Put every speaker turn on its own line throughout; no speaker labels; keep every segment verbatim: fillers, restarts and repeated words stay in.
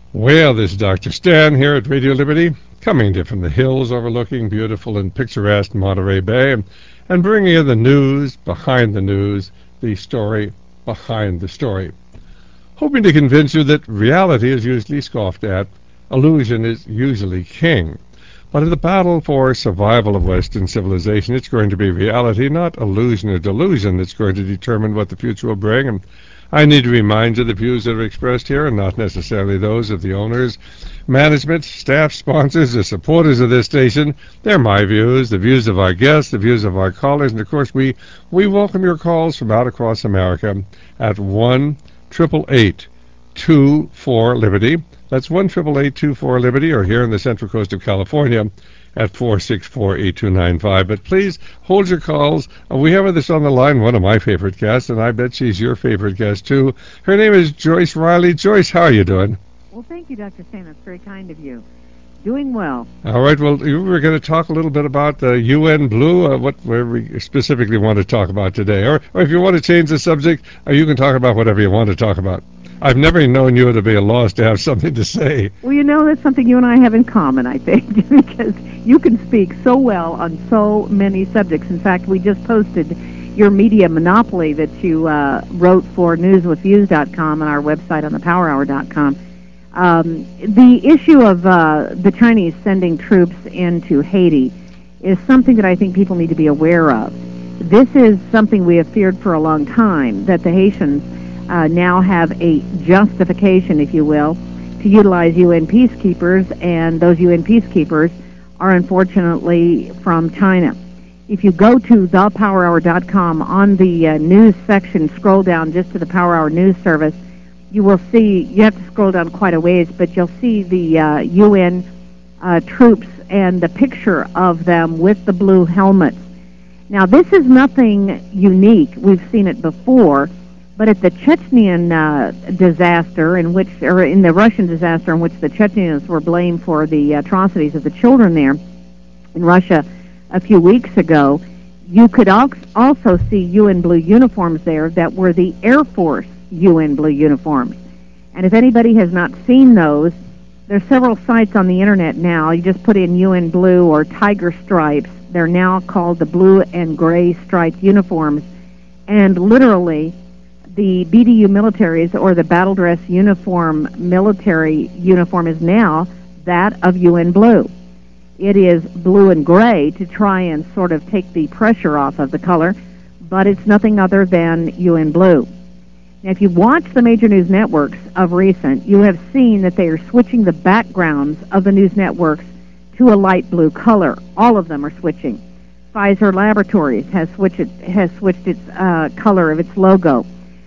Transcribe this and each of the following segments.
Well, this is Doctor Stan here at Radio Liberty, coming to you from the hills overlooking beautiful and picturesque Monterey Bay, and, and bringing you the news behind the news, the story behind the story. Hoping to convince you that reality is usually scoffed at, illusion is usually king. But in the battle for survival of Western civilization, it's going to be reality, not illusion or delusion, that's going to determine what the future will bring. And I need to remind you the views that are expressed here are not necessarily those of the owners, management, staff, sponsors, or supporters of this station. They're my views, the views of our guests, the views of our callers, and of course we, we welcome your calls from out across America at one eight eight eight, two four, Liberty. That's one eight eight eight, two four, Liberty, or here in the Central Coast of California at four six four, eight two nine five. But please hold your calls. Uh, we have this on the line, one of my favorite guests, and I bet she's your favorite guest too. Her name is Joyce Riley. Joyce, how are you doing?
Well, thank you, Doctor Stan. That's very kind of you. Doing well.
All right. Well, we were going to talk a little bit about the U N Blue, uh, what we specifically want to talk about today. Or, or if you want to change the subject, uh, you can talk about whatever you want to talk about. I've never known you to be a loss to have something to say.
Well, you know, that's something you and I have in common, I think, because you can speak so well on so many subjects. In fact, we just posted your media monopoly that you uh, wrote for news with views dot com and our website on the power hour dot com. Um, the issue of uh, the Chinese sending troops into Haiti is something that I think people need to be aware of. This is something we have feared for a long time, that the Haitians Uh, now have a justification, if you will, to utilize U N peacekeepers, and those U N peacekeepers are unfortunately from China. If you go to the power hour dot com, on the uh, news section, scroll down just to the Power Hour News Service, you will see, you have to scroll down quite a ways, but you'll see the uh, U N uh, troops and the picture of them with the blue helmets. Now, this is nothing unique. We've seen it before. But at the Chechenian uh, disaster, in which, or in the Russian disaster, in which the Chechens were blamed for the atrocities of the children there in Russia a few weeks ago, you could also see U N blue uniforms there that were the Air Force U N blue uniforms. And if anybody has not seen those, there's several sites on the internet now. You just put in U N blue or tiger stripes. They're now called the blue and gray striped uniforms, and literally the B D U militaries, or the battle dress uniform military uniform, is now that of U N Blue. It is blue and gray to try and sort of take the pressure off of the color, but it's nothing other than U N Blue. Now, if you watch the major news networks of recent, you have seen that they are switching the backgrounds of the news networks to a light blue color. All of them are switching. Pfizer Laboratories has switched, it, has switched its uh, color of its logo.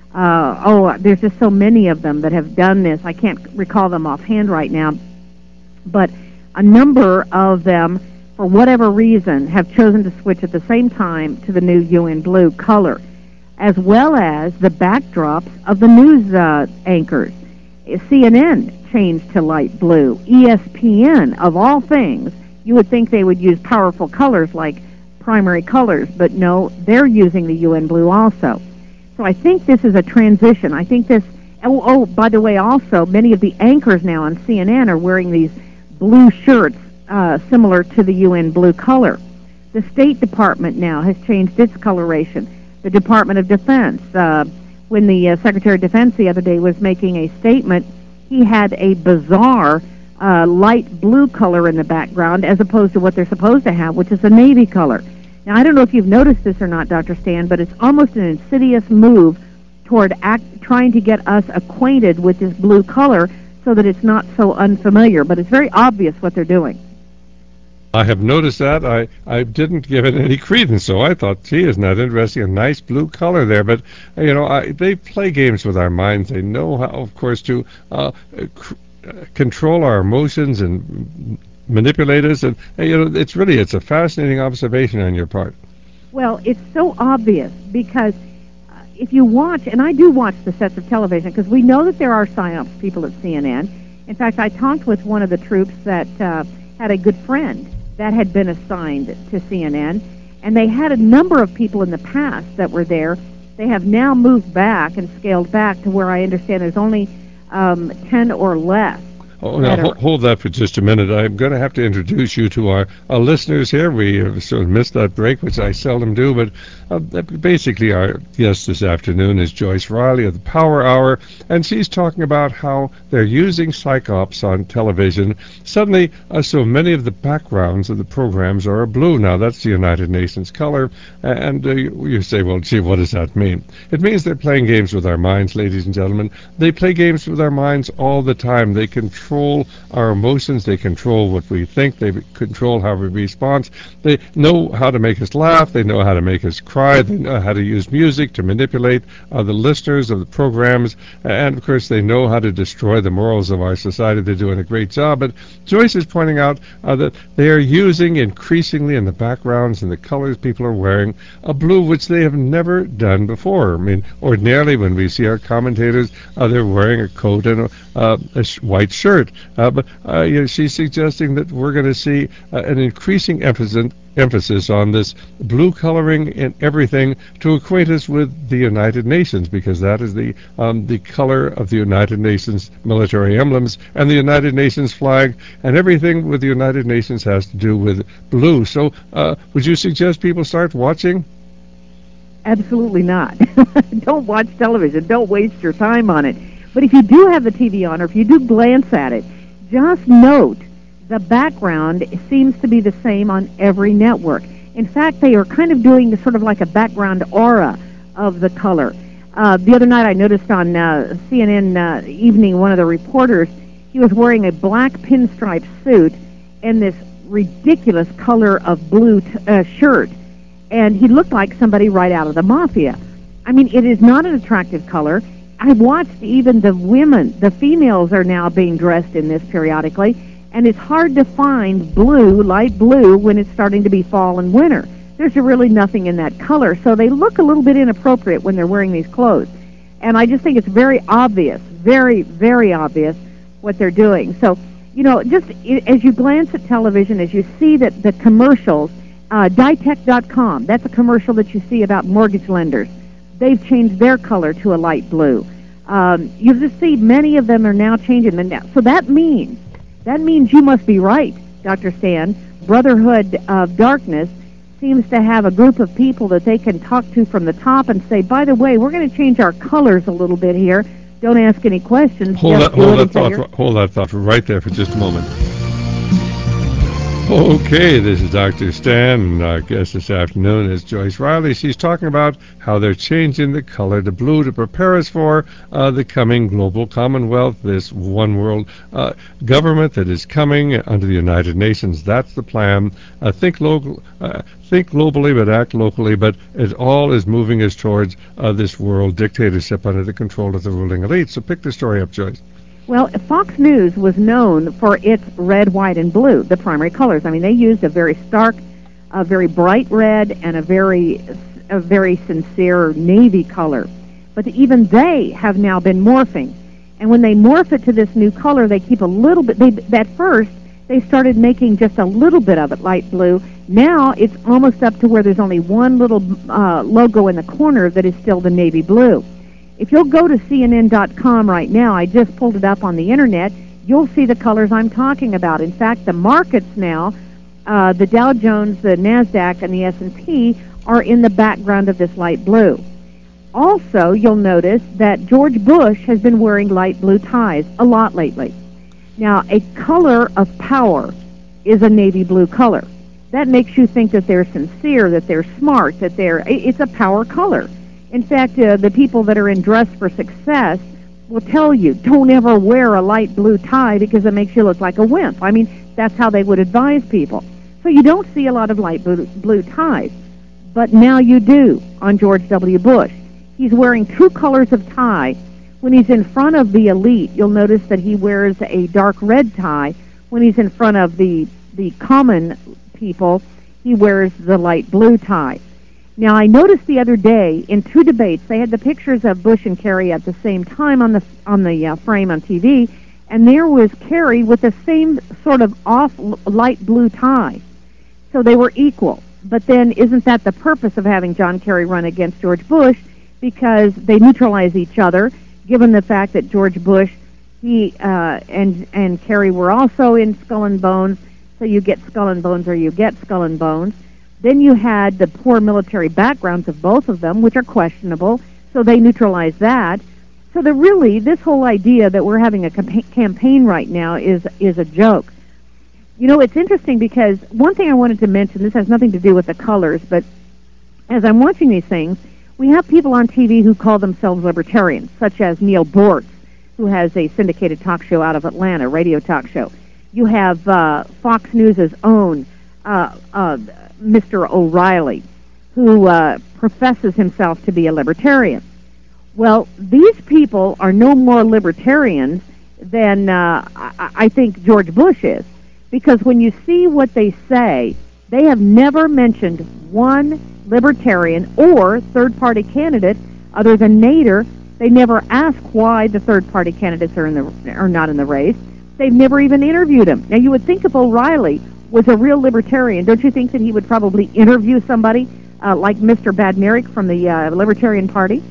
Uh, oh, there's just so many of them that have done this. I can't recall them offhand right now, but a number of them, for whatever reason, have chosen to switch at the same time to the new U N blue color, as well as the backdrops of the news uh, anchors. C N N changed to light blue. E S P N, of all things, you would think they would use powerful colors like primary colors, but no, they're using the U N blue also. So I think this is a transition. I think this, oh, oh, by the way, also, many of the anchors now on C N N are wearing these blue shirts uh, similar to the U N blue color. The State Department now has changed its coloration. The Department of Defense, uh, when the uh, Secretary of Defense the other day was making a statement, he had a bizarre uh, light blue color in the background as opposed to what they're supposed to have, which is a navy color. Now, I don't know if you've noticed this or not, Doctor Stan, but it's almost an insidious move toward act, trying to get us acquainted with this blue color so that it's not so unfamiliar. But it's very obvious what they're doing.
I have noticed that. I, I didn't give it any credence, so I thought, gee, isn't that interesting? A nice blue color there. But, you know, I, they play games with our minds. They know how, of course, to uh, c- control our emotions and manipulate us, and you know, it's really, it's a fascinating observation on your part.
Well, it's so obvious because uh, if you watch, and I do watch the sets of television, because we know that there are psyops people at C N N. In fact, I talked with one of the troops that uh, had a good friend that had been assigned to C N N, and they had a number of people in the past that were there. They have now moved back and scaled back to where I understand there's only um, ten or less.
Oh, now
better.
hold, hold that for just a minute. I'm going to have to introduce you to our, our listeners here. We have sort of missed that break, which I seldom do, but uh, basically our guest this afternoon is Joyce Riley of the Power Hour, and she's talking about how they're using psychops on television. Suddenly, uh, so many of the backgrounds of the programs are blue. Now, that's the United Nations color, and uh, you, you say, well, gee, what does that mean? It means they're playing games with our minds, ladies and gentlemen. They play games with our minds all the time. They control our emotions. They control what we think. They control how we respond. They know how to make us laugh. They know how to make us cry. They know how to use music to manipulate uh, the listeners of the programs. And, of course, they know how to destroy the morals of our society. They're doing a great job. But Joyce is pointing out uh, that they are using increasingly in the backgrounds and the colors people are wearing a blue which they have never done before. I mean, ordinarily when we see our commentators, uh, they're wearing a coat and a, uh, a sh- white shirt. Uh, but uh, you know, she's suggesting that we're going to see uh, an increasing emphasis emphasis on this blue coloring in everything to acquaint us with the United Nations, because that is the um, the color of the United Nations military emblems and the United Nations flag, and everything with the United Nations has to do with blue. So uh, would you suggest people start watching?
Absolutely not. Don't watch television. Don't waste your time on it. But if you do have the T V on, or if you do glance at it, just note the background seems to be the same on every network. In fact, they are kind of doing sort of like a background aura of the color. Uh, the other night I noticed on uh, C N N uh, Evening, one of the reporters, he was wearing a black pinstripe suit and this ridiculous color of blue t- uh, shirt. And he looked like somebody right out of the mafia. I mean, it is not an attractive color. I've watched even the women, the females are now being dressed in this periodically, and it's hard to find blue, light blue, when it's starting to be fall and winter. There's really nothing in that color, so they look a little bit inappropriate when they're wearing these clothes. And I just think it's very obvious, very, very obvious what they're doing. So, you know, just as you glance at television, as you see that the commercials, uh, Ditech dot com, that's a commercial that you see about mortgage lenders. They've changed their color to a light blue. Um, you just see many of them are now changing them now. So that means, that means you must be right, Doctor Stan. Brotherhood of Darkness seems to have a group of people that they can talk to from the top and say, by the way, we're going to change our colors a little bit here. Don't ask any questions.
Hold
just
that,
do
hold
it
that
until
thought, hold that thought right there for just a moment. Okay, this is Doctor Stan, and our guest this afternoon is Joyce Riley. She's talking about how they're changing the color to blue to prepare us for uh, the coming global commonwealth, this one world uh, government that is coming under the United Nations. That's the plan. Uh, think local, uh, think globally, but act locally. But it all is moving us towards uh, this world dictatorship under the control of the ruling elite. So pick the story up, Joyce.
Well, Fox News was known for its red, white, and blue, the primary colors. I mean, they used a very stark, a very bright red, and a very, a very sincere navy color. But even they have now been morphing. And when they morph it to this new color, they keep a little bit, they, at first, they started making just a little bit of it light blue. Now it's almost up to where there's only one little uh, logo in the corner that is still the navy blue. If you'll go to C N N dot com right now, I just pulled it up on the internet, you'll see the colors I'm talking about. In fact, the markets now, uh, the Dow Jones, the NASDAQ, and the S and P are in the background of this light blue. Also, you'll notice that George Bush has been wearing light blue ties a lot lately. Now, a color of power is a navy blue color. That makes you think that they're sincere, that they're smart, that they're, it's a power color. In fact, uh, the people that are in Dress for Success will tell you, don't ever wear a light blue tie because it makes you look like a wimp. I mean, that's how they would advise people. So you don't see a lot of light blue, blue ties. But now you do on George W. Bush. He's wearing two colors of tie. When he's in front of the elite, you'll notice that he wears a dark red tie. When he's in front of the, the common people, he wears the light blue tie. Now, I noticed the other day in two debates, they had the pictures of Bush and Kerry at the same time on the on the uh, frame on T V, and there was Kerry with the same sort of off light blue tie. So they were equal. But then isn't that the purpose of having John Kerry run against George Bush? Because they neutralize each other, given the fact that George Bush He uh, and and Kerry were also in Skull and Bones, so you get Skull and Bones or you get Skull and Bones. Then you had the poor military backgrounds of both of them, which are questionable, so they neutralized that. So the really, this whole idea that we're having a campa- campaign right now is is a joke. You know, it's interesting because one thing I wanted to mention, this has nothing to do with the colors, but as I'm watching these things, we have people on T V who call themselves libertarians, such as Neil Bortz, who has a syndicated talk show out of Atlanta, radio talk show. You have uh, Fox News' own uh, uh, Mister O'Reilly, who uh, professes himself to be a libertarian. Well, these people are no more libertarians than uh, I, I think George Bush is, because when you see what they say, they have never mentioned one libertarian or third-party candidate other than Nader. They never ask why the third-party candidates are in the are not in the race. They've never even interviewed him. Now, you would think if O'Reilly was a real libertarian, don't you think that he would probably interview somebody uh, like Mister Badnarik from the uh, Libertarian Party?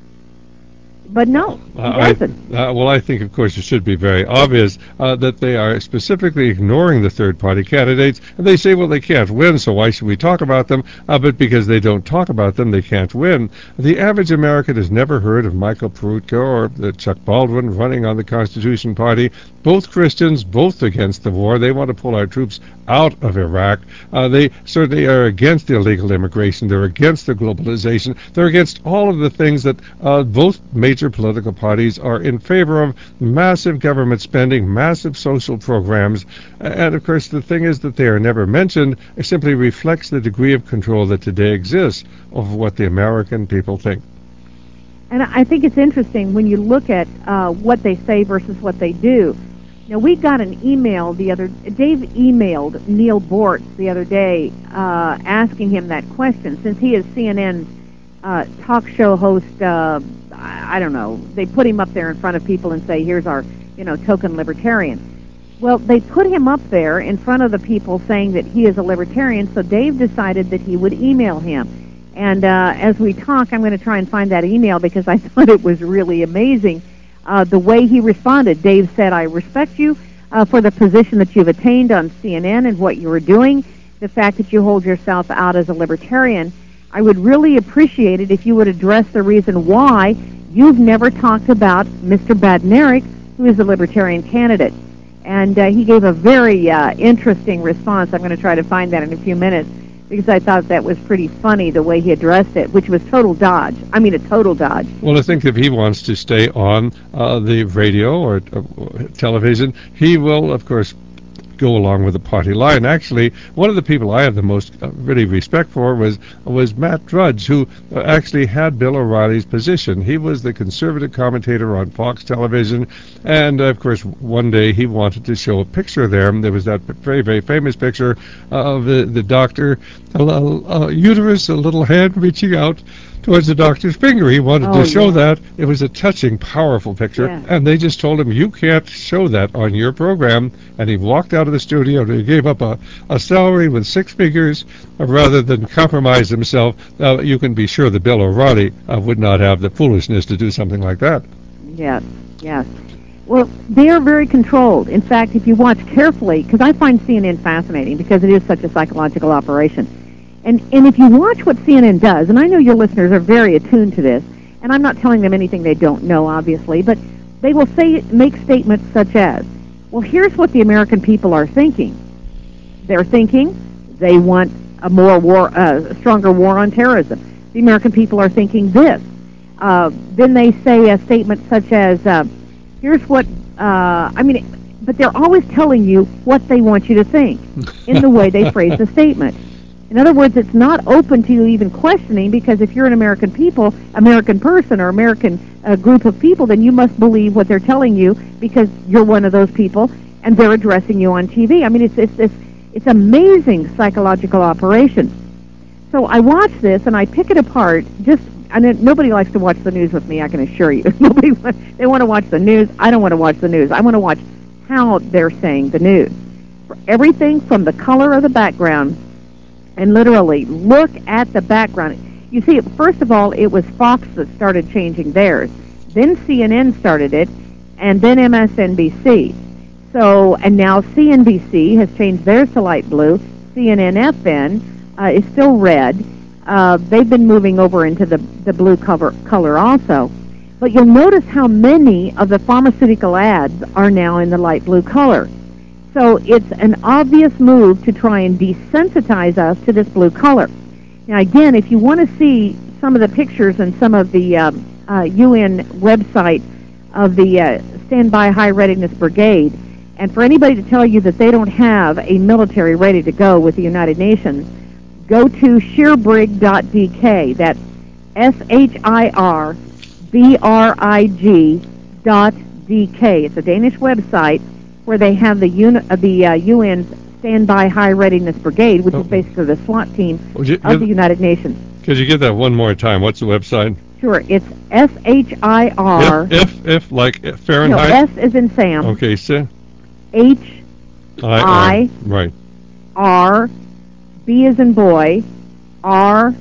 But no, he
I,
doesn't.
Uh, well, I think, of course, it should be very obvious uh, that they are specifically ignoring the third-party candidates, and they say, well, they can't win, so why should we talk about them? Uh, but because they don't talk about them, they can't win. The average American has never heard of Michael Peroutka or the Chuck Baldwin running on the Constitution Party. Both Christians, both against the war. They want to pull our troops out of Iraq. Uh, they certainly are against illegal immigration. They're against the globalization. They're against all of the things that uh, both major political parties are in favor of: massive government spending, massive social programs, and of course the thing is that they are never mentioned. It simply reflects the degree of control that today exists over what the American people think.
And I think it's interesting when you look at uh, what they say versus what they do. Now, we got an email the other, Dave emailed Neil Bortz the other day uh, asking him that question, since he is C N N's uh, talk show host. uh, I don't know, they put him up there in front of people and say, here's our, you know, token libertarian. Well, they put him up there in front of the people saying that he is a libertarian, so Dave decided that he would email him. And uh, as we talk, I'm going to try and find that email because I thought it was really amazing uh, the way he responded. Dave said, I respect you uh, for the position that you've attained on C N N and what you are doing, the fact that you hold yourself out as a libertarian. I would really appreciate it if you would address the reason why you've never talked about Mister Badnarik, who is a libertarian candidate. And uh, he gave a very uh, interesting response. I'm going to try to find that in a few minutes because I thought that was pretty funny the way he addressed it, which was total dodge. I mean, a total dodge.
Well, I think if he wants to stay on uh, the radio or uh, television, he will, of course, go along with the party line. Actually, one of the people I have the most uh, really respect for was was Matt Drudge, who uh, actually had Bill O'Reilly's position. He was the conservative commentator on Fox Television, and uh, of course, one day he wanted to show a picture there. There was that very, very famous picture uh, of the, the doctor, a, a, a uterus, a little hand reaching out towards the doctor's finger. He wanted
oh,
to show
yeah.
that. It was a touching, powerful picture,
yeah.
and they just told him, you can't show that on your program, and he walked out of the studio and he gave up a, a salary with six figures uh, rather than compromise himself. Uh, you can be sure that Bill O'Reilly uh, would not have the foolishness to do something like that.
Yes, yes. Well, they are very controlled. In fact, if you watch carefully, because I find C N N fascinating because it is such a psychological operation, And, and if you watch what C N N does, and I know your listeners are very attuned to this, and I'm not telling them anything they don't know, obviously, but they will say make statements such as, well, here's what the American people are thinking. They're thinking they want a more war, uh, stronger war on terrorism. The American people are thinking this. Uh, then they say a statement such as, uh, here's what, uh, I mean, but they're always telling you what they want you to think in the way they phrase the statement. In other words, it's not open to you even questioning, because if you're an American people, American person, or American uh, group of people, then you must believe what they're telling you because you're one of those people, and they're addressing you on T V. I mean, it's it's it's, it's amazing psychological operation. So I watch this and I pick it apart. Just and it, nobody likes to watch the news with me, I can assure you. Nobody they want to watch the news. I don't want to watch the news. I want to watch how they're saying the news. For everything from the color of the background. And literally, look at the background. You see, first of all, it was Fox that started changing theirs. Then C N N started it, and then M S N B C. So, and now C N B C has changed theirs to light blue. C N N F N uh, is still red. Uh, they've been moving over into the, the blue cover, color also. But you'll notice how many of the pharmaceutical ads are now in the light blue color. So it's an obvious move to try and desensitize us to this blue color. Now, again, if you want to see some of the pictures and some of the uh, uh, U N website of the uh, Standby High Readiness Brigade, and for anybody to tell you that they don't have a military ready to go with the United Nations, go to shirbrig dot d k. That's S H I R B R I G dot D K. It's a Danish website where they have the, uni- uh, the uh, U N's Standby High Readiness Brigade, which oh. is basically the SWAT team you, of the United Nations.
Could you give that one more time? What's the website?
Sure. It's S H I R...
If, if, if like Fahrenheit?
No, S is in Sam.
Okay, so...
H I
right.
R B is in boy, R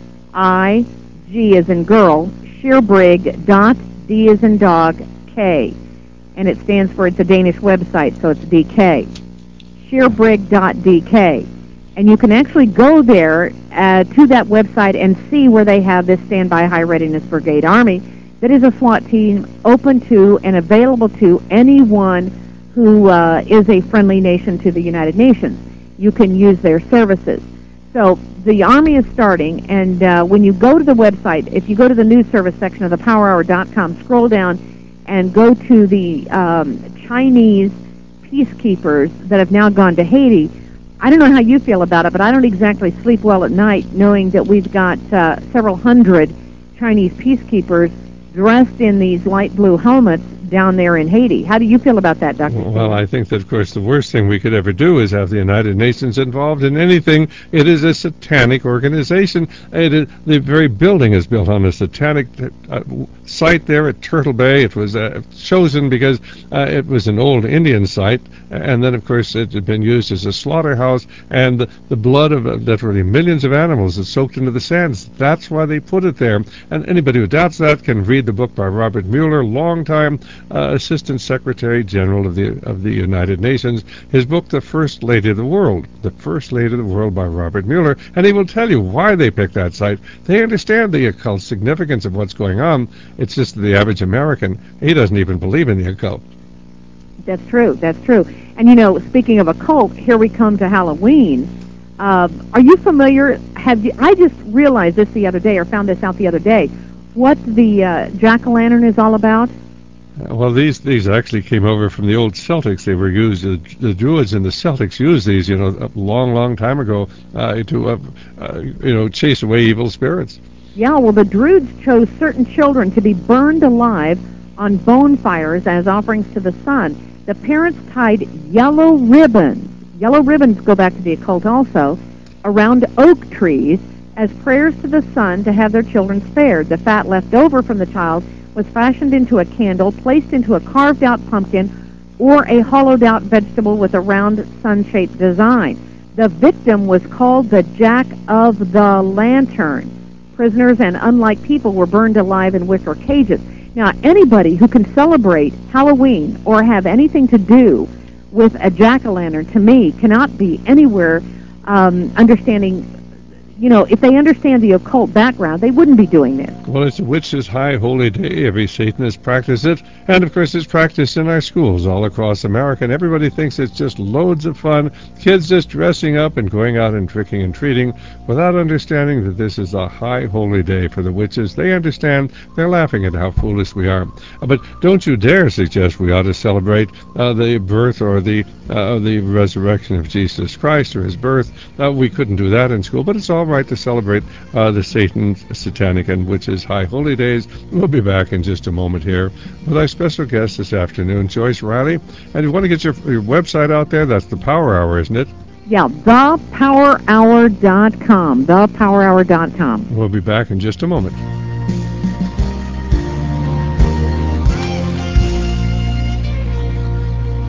I G is in girl, Shirbrig dot D is in dog, K. And it stands for, it's a Danish website, so it's D K. Shirbrig dot D K. And you can actually go there uh, to that website and see where they have this Standby High Readiness Brigade Army that is a SWAT team open to and available to anyone who uh, is a friendly nation to the United Nations. You can use their services. So the Army is starting, and uh, when you go to the website, if you go to the news service section of the power hour dot com, scroll down and go to the um, Chinese peacekeepers that have now gone to Haiti. I don't know how you feel about it, but I don't exactly sleep well at night knowing that we've got uh, several hundred Chinese peacekeepers dressed in these light blue helmets down there in Haiti. How do you feel about that, Doctor
Well, I think that, of course, the worst thing we could ever do is have the United Nations involved in anything. It is a satanic organization. It is, the very building is built on a satanic uh, site there at Turtle Bay. It was uh, chosen because uh, it was an old Indian site, and then, of course, it had been used as a slaughterhouse, and the, the blood of uh, literally millions of animals is soaked into the sands. That's why they put it there. And anybody who doubts that can read the book by Robert Mueller, long-time Uh, Assistant Secretary General of the of the United Nations. His book, The First Lady of the World, The First Lady of the World by Robert Mueller, and he will tell you why they picked that site. They understand the occult significance of what's going on. It's just the average American, he doesn't even believe in the occult.
That's true. That's true. And, you know, speaking of occult, here we come to Halloween. Uh, are you familiar? Have you? I just realized this the other day, or found this out the other day, what the uh, jack-o'-lantern is all about?
Well, these these actually came over from the old Celtics. They were used, the, the Druids and the Celtics used these, you know, a long, long time ago uh, to, uh, uh, you know, chase away evil spirits.
Yeah, well, the Druids chose certain children to be burned alive on bonfires as offerings to the sun. The parents tied yellow ribbons, yellow ribbons go back to the occult also, around oak trees as prayers to the sun to have their children spared. The fat left over from the child was fashioned into a candle, placed into a carved-out pumpkin, or a hollowed-out vegetable with a round sun-shaped design. The victim was called the Jack of the Lantern. Prisoners and unlike people were burned alive in wicker cages. Now, anybody who can celebrate Halloween or have anything to do with a jack-o'-lantern, to me, cannot be anywhere um, understanding. You know, if they understand the occult background, they wouldn't be doing this.
Well, it's a witch's high holy day. Every Satanist practices it. And, of course, it's practiced in our schools all across America. And everybody thinks it's just loads of fun. Kids just dressing up and going out and tricking and treating without understanding that this is a high holy day for the witches. They understand. They're laughing at how foolish we are. But don't you dare suggest we ought to celebrate uh, the birth or the uh, the resurrection of Jesus Christ or his birth. Uh, we couldn't do that in school, but it's all right to celebrate uh, the Satan, satanic, and witches' high holy days. We'll be back in just a moment here with our special guest this afternoon, Joyce Riley. And if you want to get your, your website out there, that's the Power Hour, isn't it?
Yeah, the power hour dot com, the power hour dot com.
We'll be back in just a moment.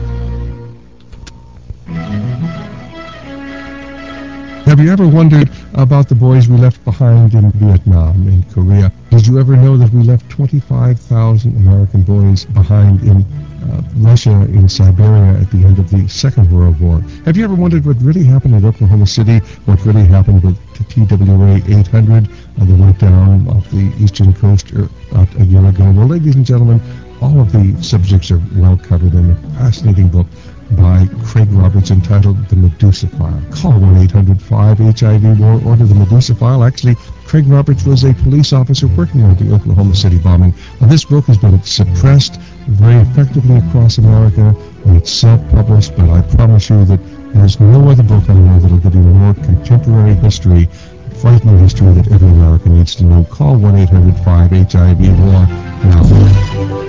Have you ever wondered about the boys we left behind in Vietnam, in Korea. Did you ever know that we left twenty-five thousand American boys behind in uh, Russia, in Siberia at the end of the Second World War? Have you ever wondered what really happened at Oklahoma City, what really happened with T W A eight hundred uh, that went down off the eastern coast uh, about a year ago? Well, ladies and gentlemen, all of the subjects are well covered in a fascinating book by Craig Roberts entitled The Medusa File. Call one eight hundred five H I V war, order The Medusa File. Actually, Craig Roberts was a police officer working on the Oklahoma City bombing. Now, this book has been suppressed very effectively across America, and it's self-published, but I promise you that there's no other book I know that will give you more contemporary history, frightening history that every American needs to know. Call one eight hundred five H I V war now.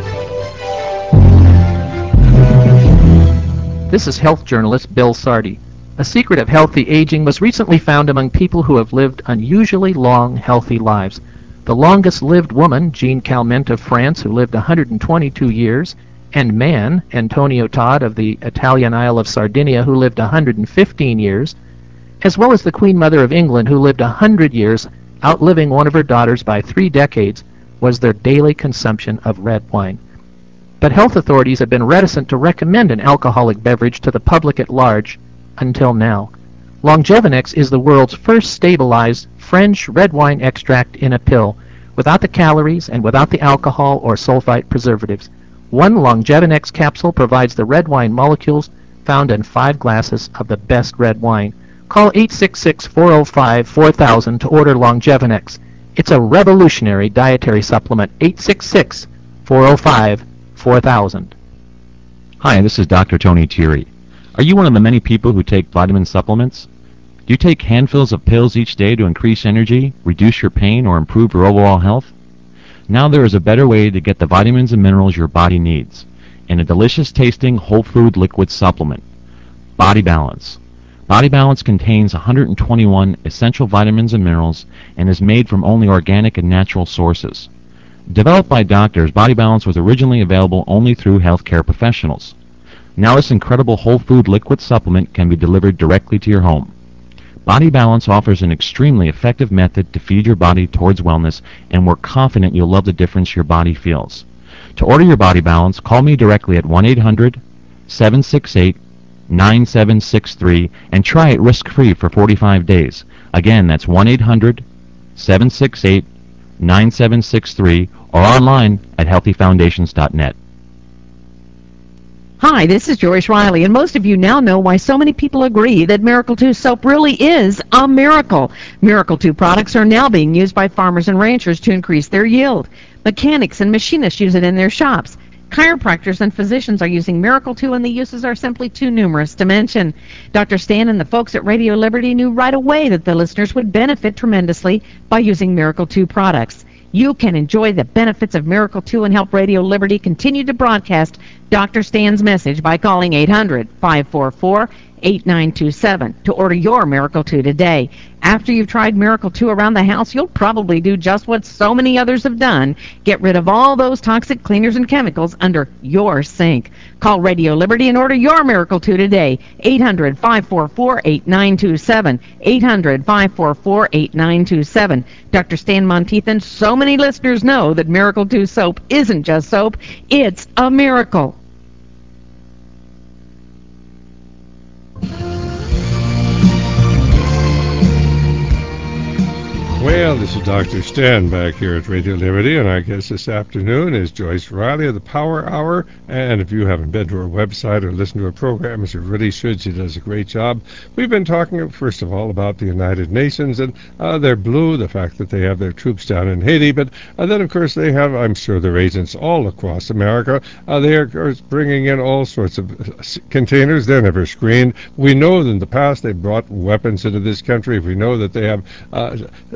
This is health journalist Bill Sardi. A secret of healthy aging was recently found among people who have lived unusually long, healthy lives. The longest-lived woman, Jean Calment of France, who lived one hundred twenty-two years, and man, Antonio Todd of the Italian Isle of Sardinia, who lived one hundred fifteen years, as well as the Queen Mother of England, who lived one hundred years, outliving one of her daughters by three decades, was their daily consumption of red wine. But health authorities have been reticent to recommend an alcoholic beverage to the public at large until now. Longevinex is the world's first stabilized French red wine extract in a pill, without the calories and without the alcohol or sulfite preservatives. One Longevinex capsule provides the red wine molecules found in five glasses of the best red wine. Call eight six six, four oh five, four thousand to order Longevinex. It's a revolutionary dietary supplement. eight six six, four oh five, four thousand.
Hi, this is Doctor Tony Thierry. Are you one of the many people who take vitamin supplements? Do you take handfuls of pills each day to increase energy, reduce your pain, or improve your overall health? Now there is a better way to get the vitamins and minerals your body needs, in a delicious-tasting whole food liquid supplement. Body Balance. Body Balance contains one hundred twenty-one essential vitamins and minerals and is made from only organic and natural sources. Developed by doctors, Body Balance was originally available only through healthcare professionals. Now this incredible whole food liquid supplement can be delivered directly to your home. Body Balance offers an extremely effective method to feed your body towards wellness, and we're confident you'll love the difference your body feels. To order your Body Balance, call me directly at one eight hundred, seven six eight, nine seven six three and try it risk-free for forty-five days. Again, that's one eight hundred, seven six eight, nine seven six three or online at healthy foundations dot net.
Hi, this is Joyce Riley, and most of you now know why so many people agree that Miracle two soap really is a miracle. Miracle two products are now being used by farmers and ranchers to increase their yield. Mechanics and machinists use it in their shops. Chiropractors and physicians are using Miracle two, and the uses are simply too numerous to mention. Doctor Stan and the folks at Radio Liberty knew right away that the listeners would benefit tremendously by using Miracle two products. You can enjoy the benefits of Miracle two and help Radio Liberty continue to broadcast Doctor Stan's message by calling eight hundred, five four four, eight nine two seven to order your Miracle two today. After you've tried Miracle two around the house, you'll probably do just what so many others have done. Get rid of all those toxic cleaners and chemicals under your sink. Call Radio Liberty and order your Miracle two today. eight hundred, five four four, eight nine two seven. eight hundred, five four four, eight nine two seven. Doctor Stan Monteith and so many listeners know that Miracle two soap isn't just soap, it's a miracle.
Well, this is Doctor Stan back here at Radio Liberty, and our guest this afternoon is Joyce Riley of the Power Hour. And if you haven't been to her website or listened to her programs, you really should. She does a great job. We've been talking, first of all, about the United Nations and uh, their blue, the fact that they have their troops down in Haiti. But uh, then, of course, they have, I'm sure, their agents all across America. Uh, they are bringing in all sorts of containers. They're never screened. We know that in the past they brought weapons into this country. We know that they have uh, sites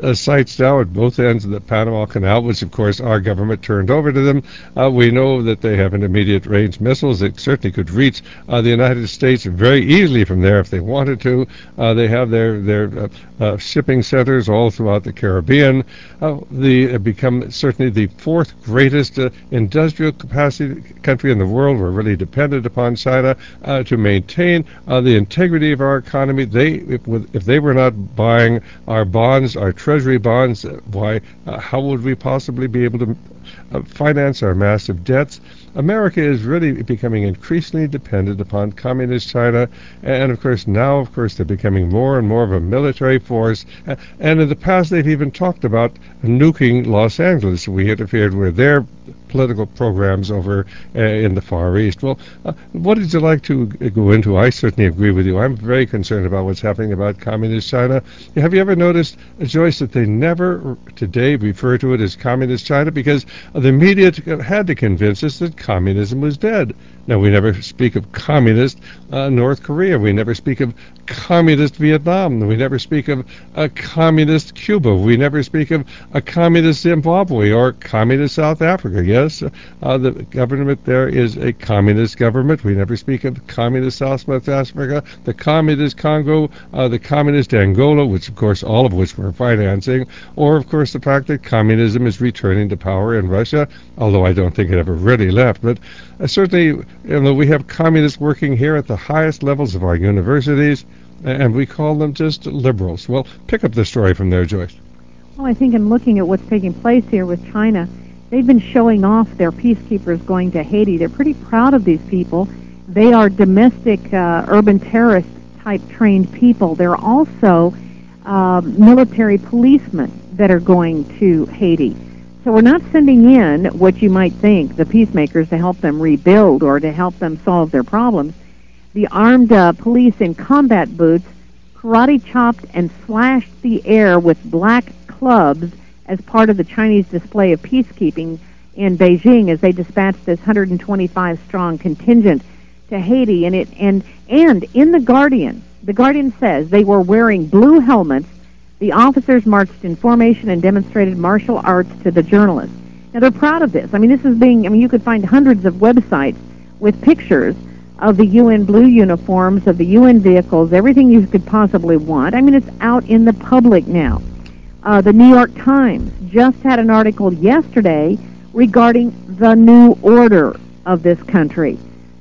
sites now at both ends of the Panama Canal, which of course our government turned over to them. Uh, we know that they have intermediate range missiles that certainly could reach uh, the United States very easily from there if they wanted to. Uh, they have their, their uh, uh, shipping centers all throughout the Caribbean. Uh, the uh, become certainly the fourth greatest uh, industrial capacity country in the world. We're really dependent upon China uh, to maintain uh, the integrity of our economy. They, if, if they were not buying our bonds, our treasury bonds, uh, why, uh, how would we possibly be able to uh, finance our massive debts? America is really becoming increasingly dependent upon communist China, and of course now, of course, they're becoming more and more of a military force, and in the past they've even talked about nuking Los Angeles. We interfered with their political programs over uh, in the Far East. Well, uh, what did you like to go into? I certainly agree with you. I'm very concerned about what's happening about communist China. Have you ever noticed, uh, Joyce, that they never today refer to it as communist China because the media had to convince us that communism was dead. Now, we never speak of communist uh, North Korea. We never speak of communist Vietnam. We never speak of a communist Cuba. We never speak of a communist Zimbabwe or communist South Africa. Yes, uh, the government there is a communist government. We never speak of communist Southwest Africa, the communist Congo, uh, the communist Angola, which of course all of which we're financing, or of course the fact that communism is returning to power in Russia, although I don't think it ever really left. But uh, certainly, you know, we have communists working here at the highest levels of our universities, and we call them just liberals. Well, pick up the story from there, Joyce.
Well, I think in looking at what's taking place here with China, they've been showing off their peacekeepers going to Haiti. They're pretty proud of these people. They are domestic uh, urban terrorist type trained people. They're also uh, military policemen that are going to Haiti. So we're not sending in what you might think, the peacemakers, to help them rebuild or to help them solve their problems. The armed uh, police in combat boots karate chopped and slashed the air with black clubs as part of the Chinese display of peacekeeping in Beijing as they dispatched this one hundred twenty-five strong contingent to Haiti. And it and and in the Guardian, the Guardian says they were wearing blue helmets. The officers marched in formation and demonstrated martial arts to the journalists. Now they're proud of this. I mean, this is being. I mean, you could find hundreds of websites with pictures of the U N blue uniforms, of the U N vehicles, everything you could possibly want. I mean, it's out in the public now. Uh, the New York Times just had an article yesterday regarding the new order of this country.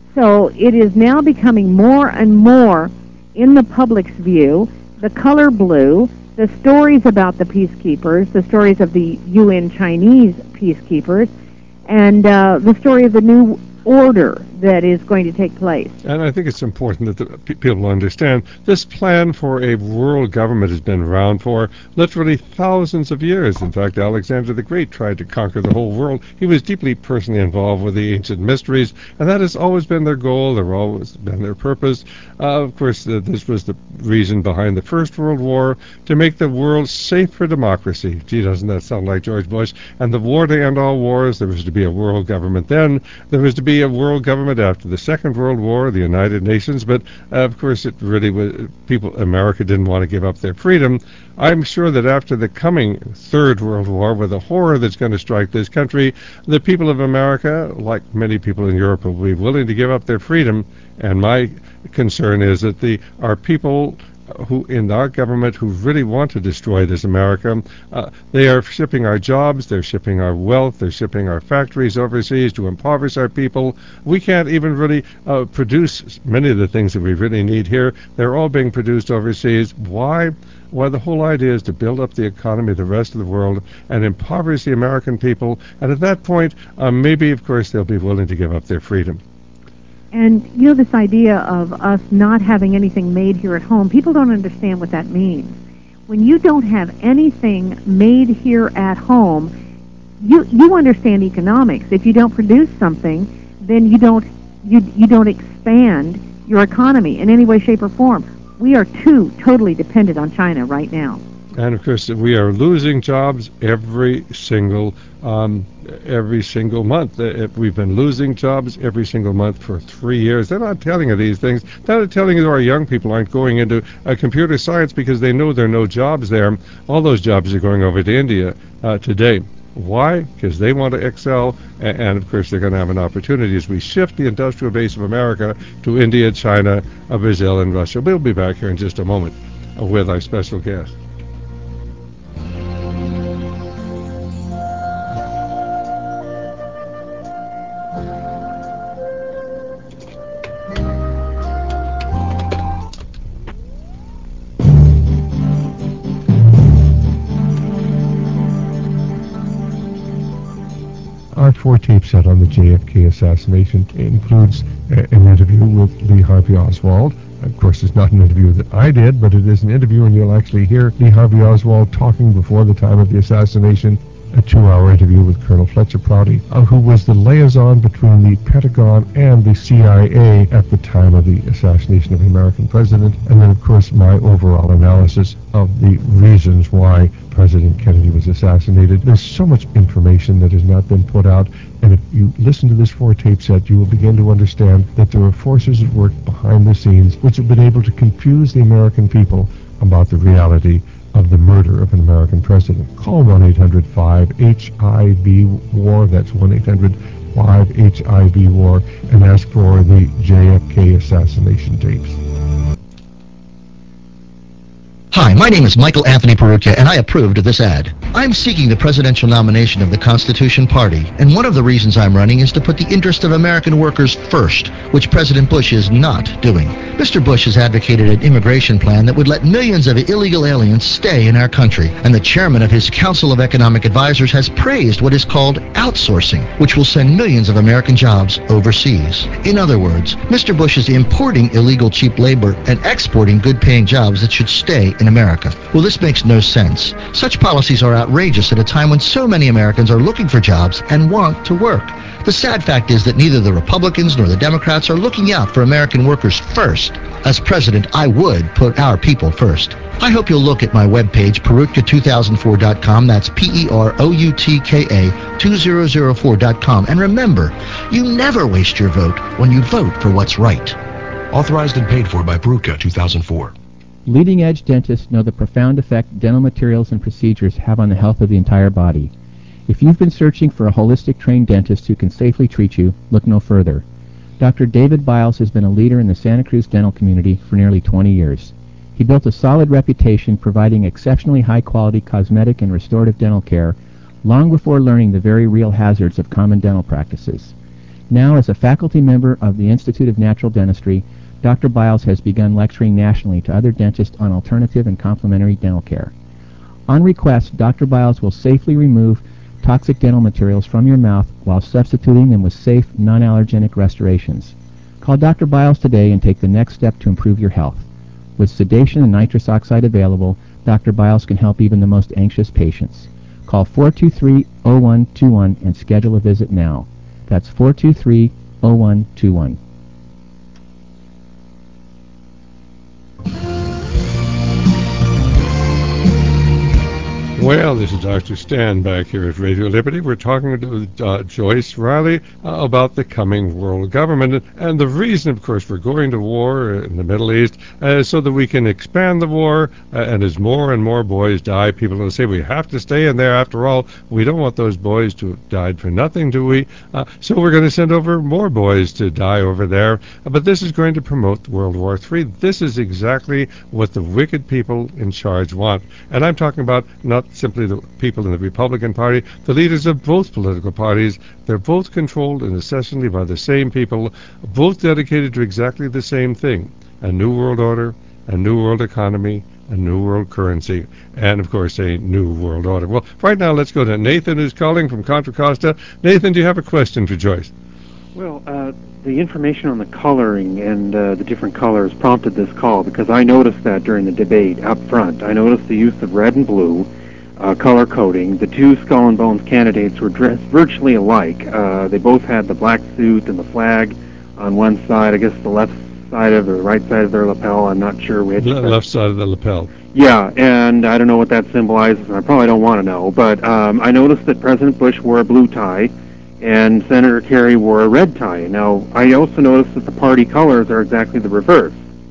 So it is now becoming more and more in the public's view, the color blue, the stories about the peacekeepers, the stories of the U N Chinese peacekeepers, and uh, the story of the new order that is going to take place.
And I think it's important that the pe- people understand this plan for a world government has been around for literally thousands of years. In fact, Alexander the Great tried to conquer the whole world. He was deeply personally involved with the ancient mysteries, and that has always been their goal. They've always been their purpose. Uh, of course, uh, this was the reason behind the First World War, to make the world safe for democracy. Gee, doesn't that sound like George Bush? And the war to end all wars, there was to be a world government then. There was to be a world government after the Second World War, the United Nations, but uh, of course it really was, people, America didn't want to give up their freedom. I'm sure that after the coming Third World War, with the horror that's going to strike this country, the people of America, like many people in Europe, will be willing to give up their freedom, and my concern is that the our people who in our government who really want to destroy this America, uh, they are shipping our jobs, they're shipping our wealth, they're shipping our factories overseas to impoverish our people. We can't even really uh, produce many of the things that we really need here. They're all being produced overseas. Why? Well, the whole idea is to build up the economy of the rest of the world and impoverish the American people. And at that point, uh, maybe, of course, they'll be willing to give up their freedom.
And, you know, this idea of us not having anything made here at home, people don't understand what that means. When you don't have anything made here at home, you you understand economics. If you don't produce something, then you don't you you don't expand your economy in any way, shape, or form. We are too totally dependent on China right now.
And of course, we are losing jobs every single um, every single month. Uh, We've been losing jobs every single month for three years. They're not telling you these things. They're not telling you our young people aren't going into uh, computer science because they know there are no jobs there. All those jobs are going over to India uh, today. Why? Because they want to excel, and, and of course they're going to have an opportunity as we shift the industrial base of America to India, China, uh, Brazil, and Russia. We'll be back here in just a moment uh, with our special guest.
Our four tape set on the J F K assassination includes uh, an interview with Lee Harvey Oswald. Of course, it's not an interview that I did, but it is an interview, and you'll actually hear Lee Harvey Oswald talking before the time of the assassination. A two-hour interview with Colonel Fletcher Prouty, uh, who was the liaison between the Pentagon and the C I A at the time of the assassination of the American president, and then, of course, my overall analysis of the reasons why President Kennedy was assassinated. There's so much information that has not been put out, and if you listen to this four-tape set, you will begin to understand that there are forces at work behind the scenes which have been able to confuse the American people about the reality of the murder of an American president. Call one eight hundred five H I V war, that's one eight hundred five H I V war, and ask for the J F K assassination tapes.
Hi, my name is Michael Anthony Peruccia, and I approved of this ad. I'm seeking the presidential nomination of the Constitution Party, and one of the reasons I'm running is to put the interest of American workers first, which President Bush is not doing. Mister Bush has advocated an immigration plan that would let millions of illegal aliens stay in our country, and the chairman of his Council of Economic Advisors has praised what is called outsourcing, which will send millions of American jobs overseas. In other words, Mister Bush is importing illegal cheap labor and exporting good-paying jobs that should stay in America. Well, this makes no sense. Such policies are outrageous at a time when so many Americans are looking for jobs and want to work. The sad fact is that neither the Republicans nor the Democrats are looking out for American workers first. As president, I would put our people first. I hope you'll look at my webpage, Perutka two thousand four dot com. That's P E R O U T K A two thousand four dot com. And remember, you never waste your vote when you vote for what's right.
Authorized and paid for by Perutka two thousand four.
Leading-edge dentists know the profound effect dental materials and procedures have on the health of the entire body. If you've been searching for a holistic trained dentist who can safely treat you, look no further. Doctor David Biles has been a leader in the Santa Cruz dental community for nearly twenty years. He built a solid reputation providing exceptionally high-quality cosmetic and restorative dental care long before learning the very real hazards of common dental practices. Now, as a faculty member of the Institute of Natural Dentistry, Doctor Biles has begun lecturing nationally to other dentists on alternative and complementary dental care. On request, Doctor Biles will safely remove toxic dental materials from your mouth while substituting them with safe, non-allergenic restorations. Call Doctor Biles today and take the next step to improve your health. With sedation and nitrous oxide available, Doctor Biles can help even the most anxious patients. Call four two three, zero one two one and schedule a visit now. That's four two three, zero one two one.
Well, this is Doctor Stan back here at Radio Liberty. We're talking to uh, Joyce Riley uh, about the coming world government. And the reason, of course, we're going to war in the Middle East uh, is so that we can expand the war. Uh, and as more and more boys die, people will say we have to stay in there. After all, we don't want those boys to have died for nothing, do we? Uh, so we're going to send over more boys to die over there. Uh, but this is going to promote World War Three. This is exactly what the wicked people in charge want. And I'm talking about not simply the people in the Republican Party, the leaders of both political parties. They're both controlled and essentially by the same people, both dedicated to exactly the same thing: a new world order, a new world economy, a new world currency, and of course a new world order. Well, right now let's go to Nathan, who's calling from Contra Costa. Nathan, do you have a question for Joyce?
Well, uh, the information on the coloring and uh, the different colors prompted this call because I noticed that during the debate up front. I noticed the use of red and blue uh, color coding. The two Skull and Bones candidates were dressed virtually alike. Uh, they both had the black suit and the flag on one side. I guess the left side of or the right side of their lapel. I'm not sure which.
Le- left side of the lapel.
Yeah, and I don't know what that symbolizes, and I probably don't want to know, but um, I noticed that President Bush wore a blue tie, and Senator Kerry wore a red tie. Now, I also noticed that the party colors are exactly the reverse.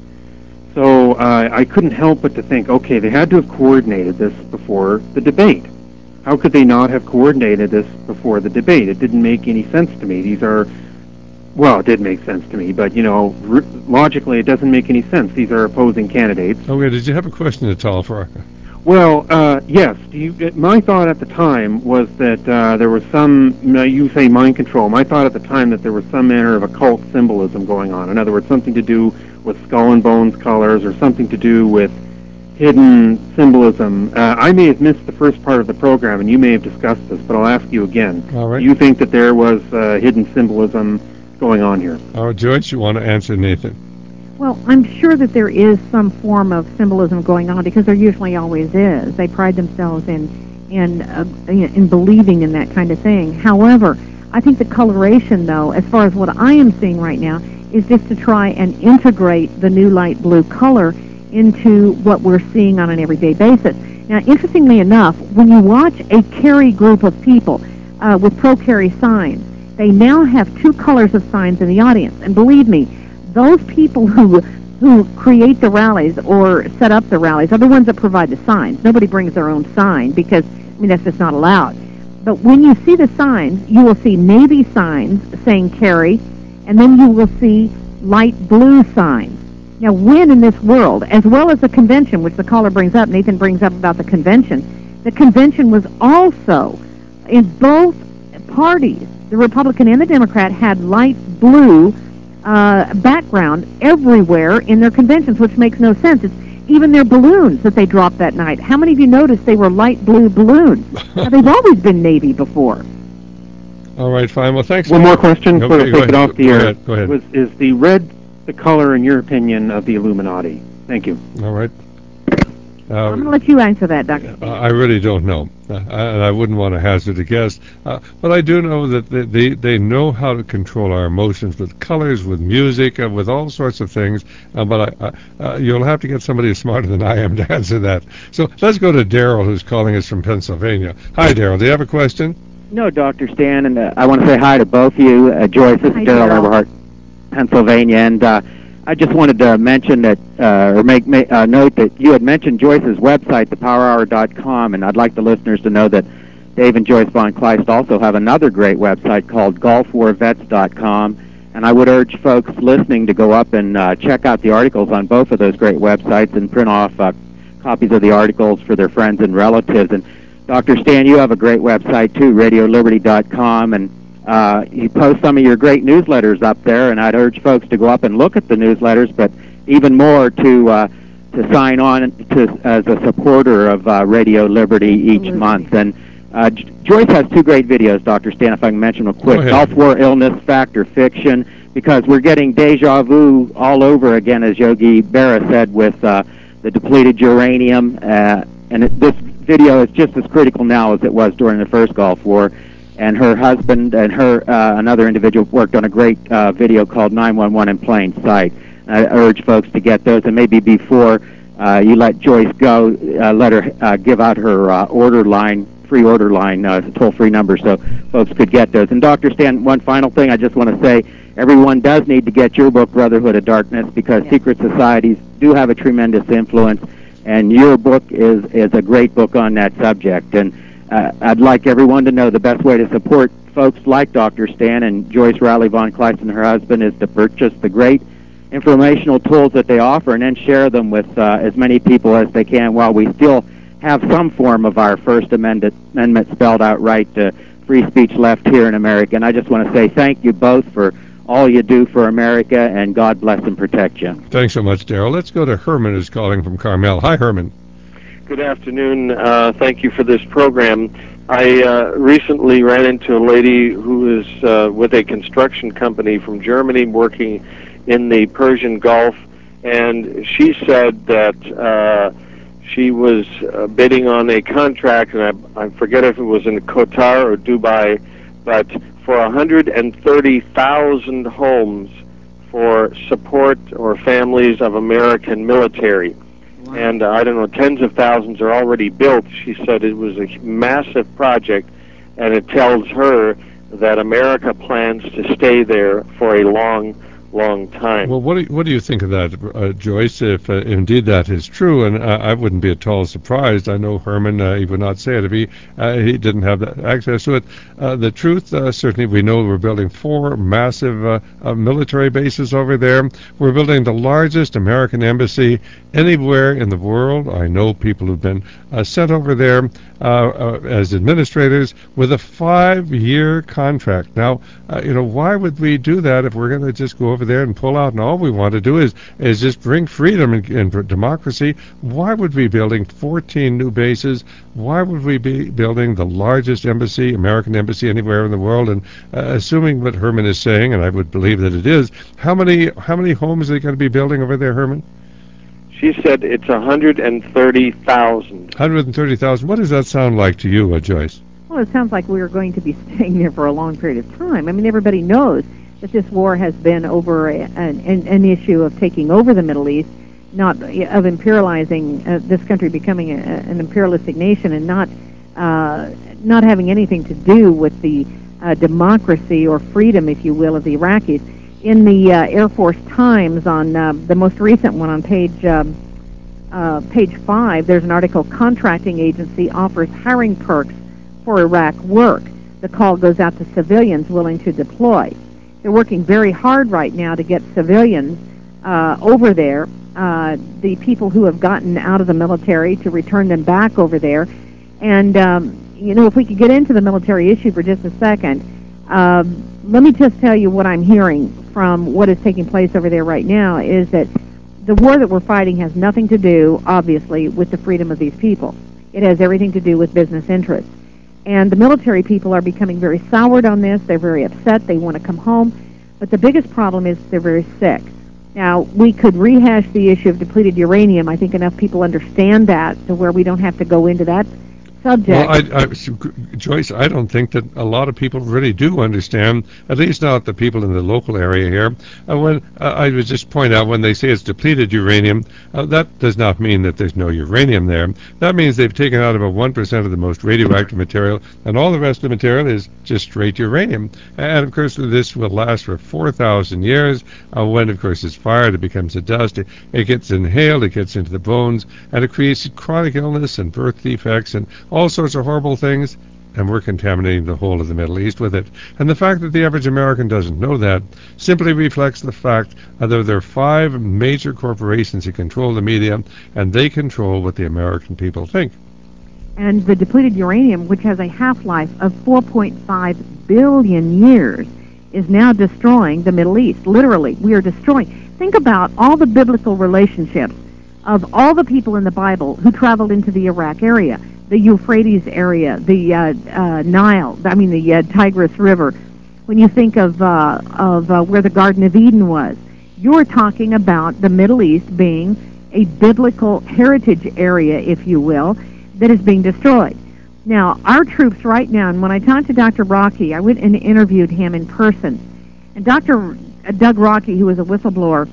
So uh, I couldn't help but to think, okay, they had to have coordinated this before the debate. How could they not have coordinated this before the debate? It didn't make any sense to me. These are, well, it did make sense to me, but, you know, r- logically it doesn't make any sense. These are opposing candidates.
Okay, did you have a question at all for
Well, uh, yes. Do you, my thought at the time was that uh, there was some, you say mind control. My thought at the time that there was some manner of occult symbolism going on. In other words, something to do with skull and bones colors or something to do with hidden symbolism. Uh, I may have missed the first part of the program, and you may have discussed this, but I'll ask you again.
All right.
Do you think that there was uh, hidden symbolism going on here?
All right, Joyce, you want to answer Nathan?
Well, I'm sure that there is some form of symbolism going on because there usually always is. They pride themselves in in uh, in believing in that kind of thing. However, I think the coloration, though, as far as what I am seeing right now, is just to try and integrate the new light blue color into what we're seeing on an everyday basis. Now, interestingly enough, when you watch a Kerry group of people uh, with pro-Kerry signs, they now have two colors of signs in the audience. And believe me, those people who who create the rallies or set up the rallies are the ones that provide the signs. Nobody brings their own sign because, I mean, that's just not allowed. But when you see the signs, you will see navy signs saying Kerry, and then you will see light blue signs. Now, when in this world, as well as the convention, which the caller brings up, Nathan brings up about the convention, the convention was also, in both parties, the Republican and the Democrat, had light blue uh, background everywhere in their conventions, which makes no sense. It's even their balloons that they dropped that night. How many of you noticed they were light blue balloons? Now, they've always been navy before.
All right, fine. Well, thanks.
One more question before
Okay,
we take it off the
go
air.
ahead. Go ahead.
Was, is the red the color, in your opinion, of the Illuminati? Thank you.
All right. Uh,
I'm going to let you answer that, Doctor
Uh, I really don't know, uh, and I wouldn't want to hazard a guess. Uh, but I do know that they, they, they know how to control our emotions with colors, with music, uh, with all sorts of things. Uh, but I, uh, you'll have to get somebody smarter than I am to answer that. So let's go to Daryl, who's calling us from Pennsylvania. Hi, Daryl. Do you have a question?
No, Doctor Stan, and uh, I want to say hi to both of you. Uh, Joyce, this
Hi,
is Daryl
Daryl.
Eberhardt, Pennsylvania, and uh, I just wanted to mention that, uh, or make ma- uh, note that you had mentioned Joyce's website, the power hour dot com, and I'd like the listeners to know that Dave and Joyce Von Kleist also have another great website called golf war vets dot com, and I would urge folks listening to go up and uh, check out the articles on both of those great websites and print off uh, copies of the articles for their friends and relatives. And Doctor Stan, you have a great website too, radio liberty dot com, and uh, you post some of your great newsletters up there, and I'd urge folks to go up and look at the newsletters, but even more to uh, to sign on to as a supporter of uh, Radio Liberty each
Absolutely.
month. And uh, J- Joyce has two great videos, Doctor Stan, if I can mention real quick.
ahead.
Gulf War Illness, Fact or Fiction, because we're getting deja vu all over again, as Yogi Berra said, with uh, the depleted uranium, uh, and it, this video is just as critical now as it was during the first Gulf War. And her husband and her, uh, another individual, worked on a great uh, video called nine one one in Plain Sight. I urge folks to get those, and maybe before uh, you let Joyce go, uh, let her uh, give out her uh, order line, free order line, uh, toll-free number, so folks could get those. And Doctor Stan, one final thing I just want to say, everyone does need to get your book, Brotherhood of Darkness, because
Yeah.
secret societies do have a tremendous influence, and your book is, is a great book on that subject. And Uh, I'd like everyone to know the best way to support folks like Doctor Stan and Joyce Riley Von Kleist and her husband is to purchase the great informational tools that they offer and then share them with uh, as many people as they can while we still have some form of our First Amendment, Amendment spelled out right to free speech left here in America. And I just want to say thank you both for all you do for America, and God bless and protect you.
Thanks so much, Daryl. Let's go to Herman, who's calling from Carmel. Hi, Herman.
Good afternoon. Uh, thank you for this program. I uh, recently ran into a lady who is uh, with a construction company from Germany working in the Persian Gulf, and she said that uh, she was uh, bidding on a contract, and I, I forget if it was in Qatar or Dubai, but for one hundred thirty thousand homes for support or families of American military. and uh, I don't know, tens of thousands are already built. She said it was a massive project, and it tells her that America plans to stay there for a long, long time.
Well, what do you, what do you think of that, uh, Joyce? If uh, indeed that is true, and uh, I wouldn't be at all surprised. I know Herman; uh, he would not say it if he uh, he didn't have that access to it. Uh, the truth, uh, certainly, we know we're building four massive uh, uh, military bases over there. We're building the largest American embassy anywhere in the world. I know people who've been uh, sent over there uh, uh, as administrators with a five-year contract. Now, uh, you know, why would we do that if we're going to just go over there and pull out, and all we want to do is is just bring freedom and, and democracy? Why would we be building fourteen new bases? Why would we be building the largest embassy, American embassy, anywhere in the world? And uh, assuming what Herman is saying, and I would believe that it is, how many how many homes are they going to be building over there, Herman?
She said it's one hundred thirty thousand.
one hundred thirty thousand. What does that sound like to you, uh, Joyce?
Well, it sounds like we're going to be staying there for a long period of time. I mean, everybody knows that this war has been over a, an, an issue of taking over the Middle East, not of imperializing uh, this country, becoming a, an imperialistic nation, and not uh, not having anything to do with the uh, democracy or freedom, if you will, of the Iraqis. In the uh, Air Force Times, on uh, the most recent one, on page um, uh, page five, there's an article: contracting agency offers hiring perks for Iraq work. The call goes out to civilians willing to deploy. They're working very hard right now to get civilians uh, over there, uh, the people who have gotten out of the military, to return them back over there. And, um, you know, if we could get into the military issue for just a second, um, let me just tell you what I'm hearing from what is taking place over there right now is that the war that we're fighting has nothing to do, obviously, with the freedom of these people. It has everything to do with business interests. And the military people are becoming very soured on this. They're very upset. They want to come home. But the biggest problem is they're very sick. Now, we could rehash the issue of depleted uranium. I think enough people understand that to where we don't have to go into that subject.
Well, I, I, Joyce, I don't think that a lot of people really do understand, at least not the people in the local area here. Uh, when uh, I would just point out, when they say it's depleted uranium, uh, that does not mean that there's no uranium there. That means they've taken out about one percent of the most radioactive material, and all the rest of the material is just straight uranium. And, of course, this will last for four thousand years. Uh, when, of course, it's fired, it becomes a dust. It, it gets inhaled, it gets into the bones, and it creates chronic illness and birth defects and all sorts of horrible things, and we're contaminating the whole of the Middle East with it. And the fact that the average American doesn't know that simply reflects the fact that there are five major corporations that control the media, and they control what the American people think.
And the depleted uranium, which has a half-life of four point five billion years, is now destroying the Middle East. Literally, we are destroying. Think about all the biblical relationships of all the people in the Bible who traveled into the Iraq area, the Euphrates area, the uh, uh, Nile, I mean the uh, Tigris River. When you think of uh, of uh, where the Garden of Eden was, you're talking about the Middle East being a biblical heritage area, if you will, that is being destroyed. Now, our troops right now, and when I talked to Doctor Rocky, I went and interviewed him in person, and Doctor Doug Rocky, who was a whistleblower,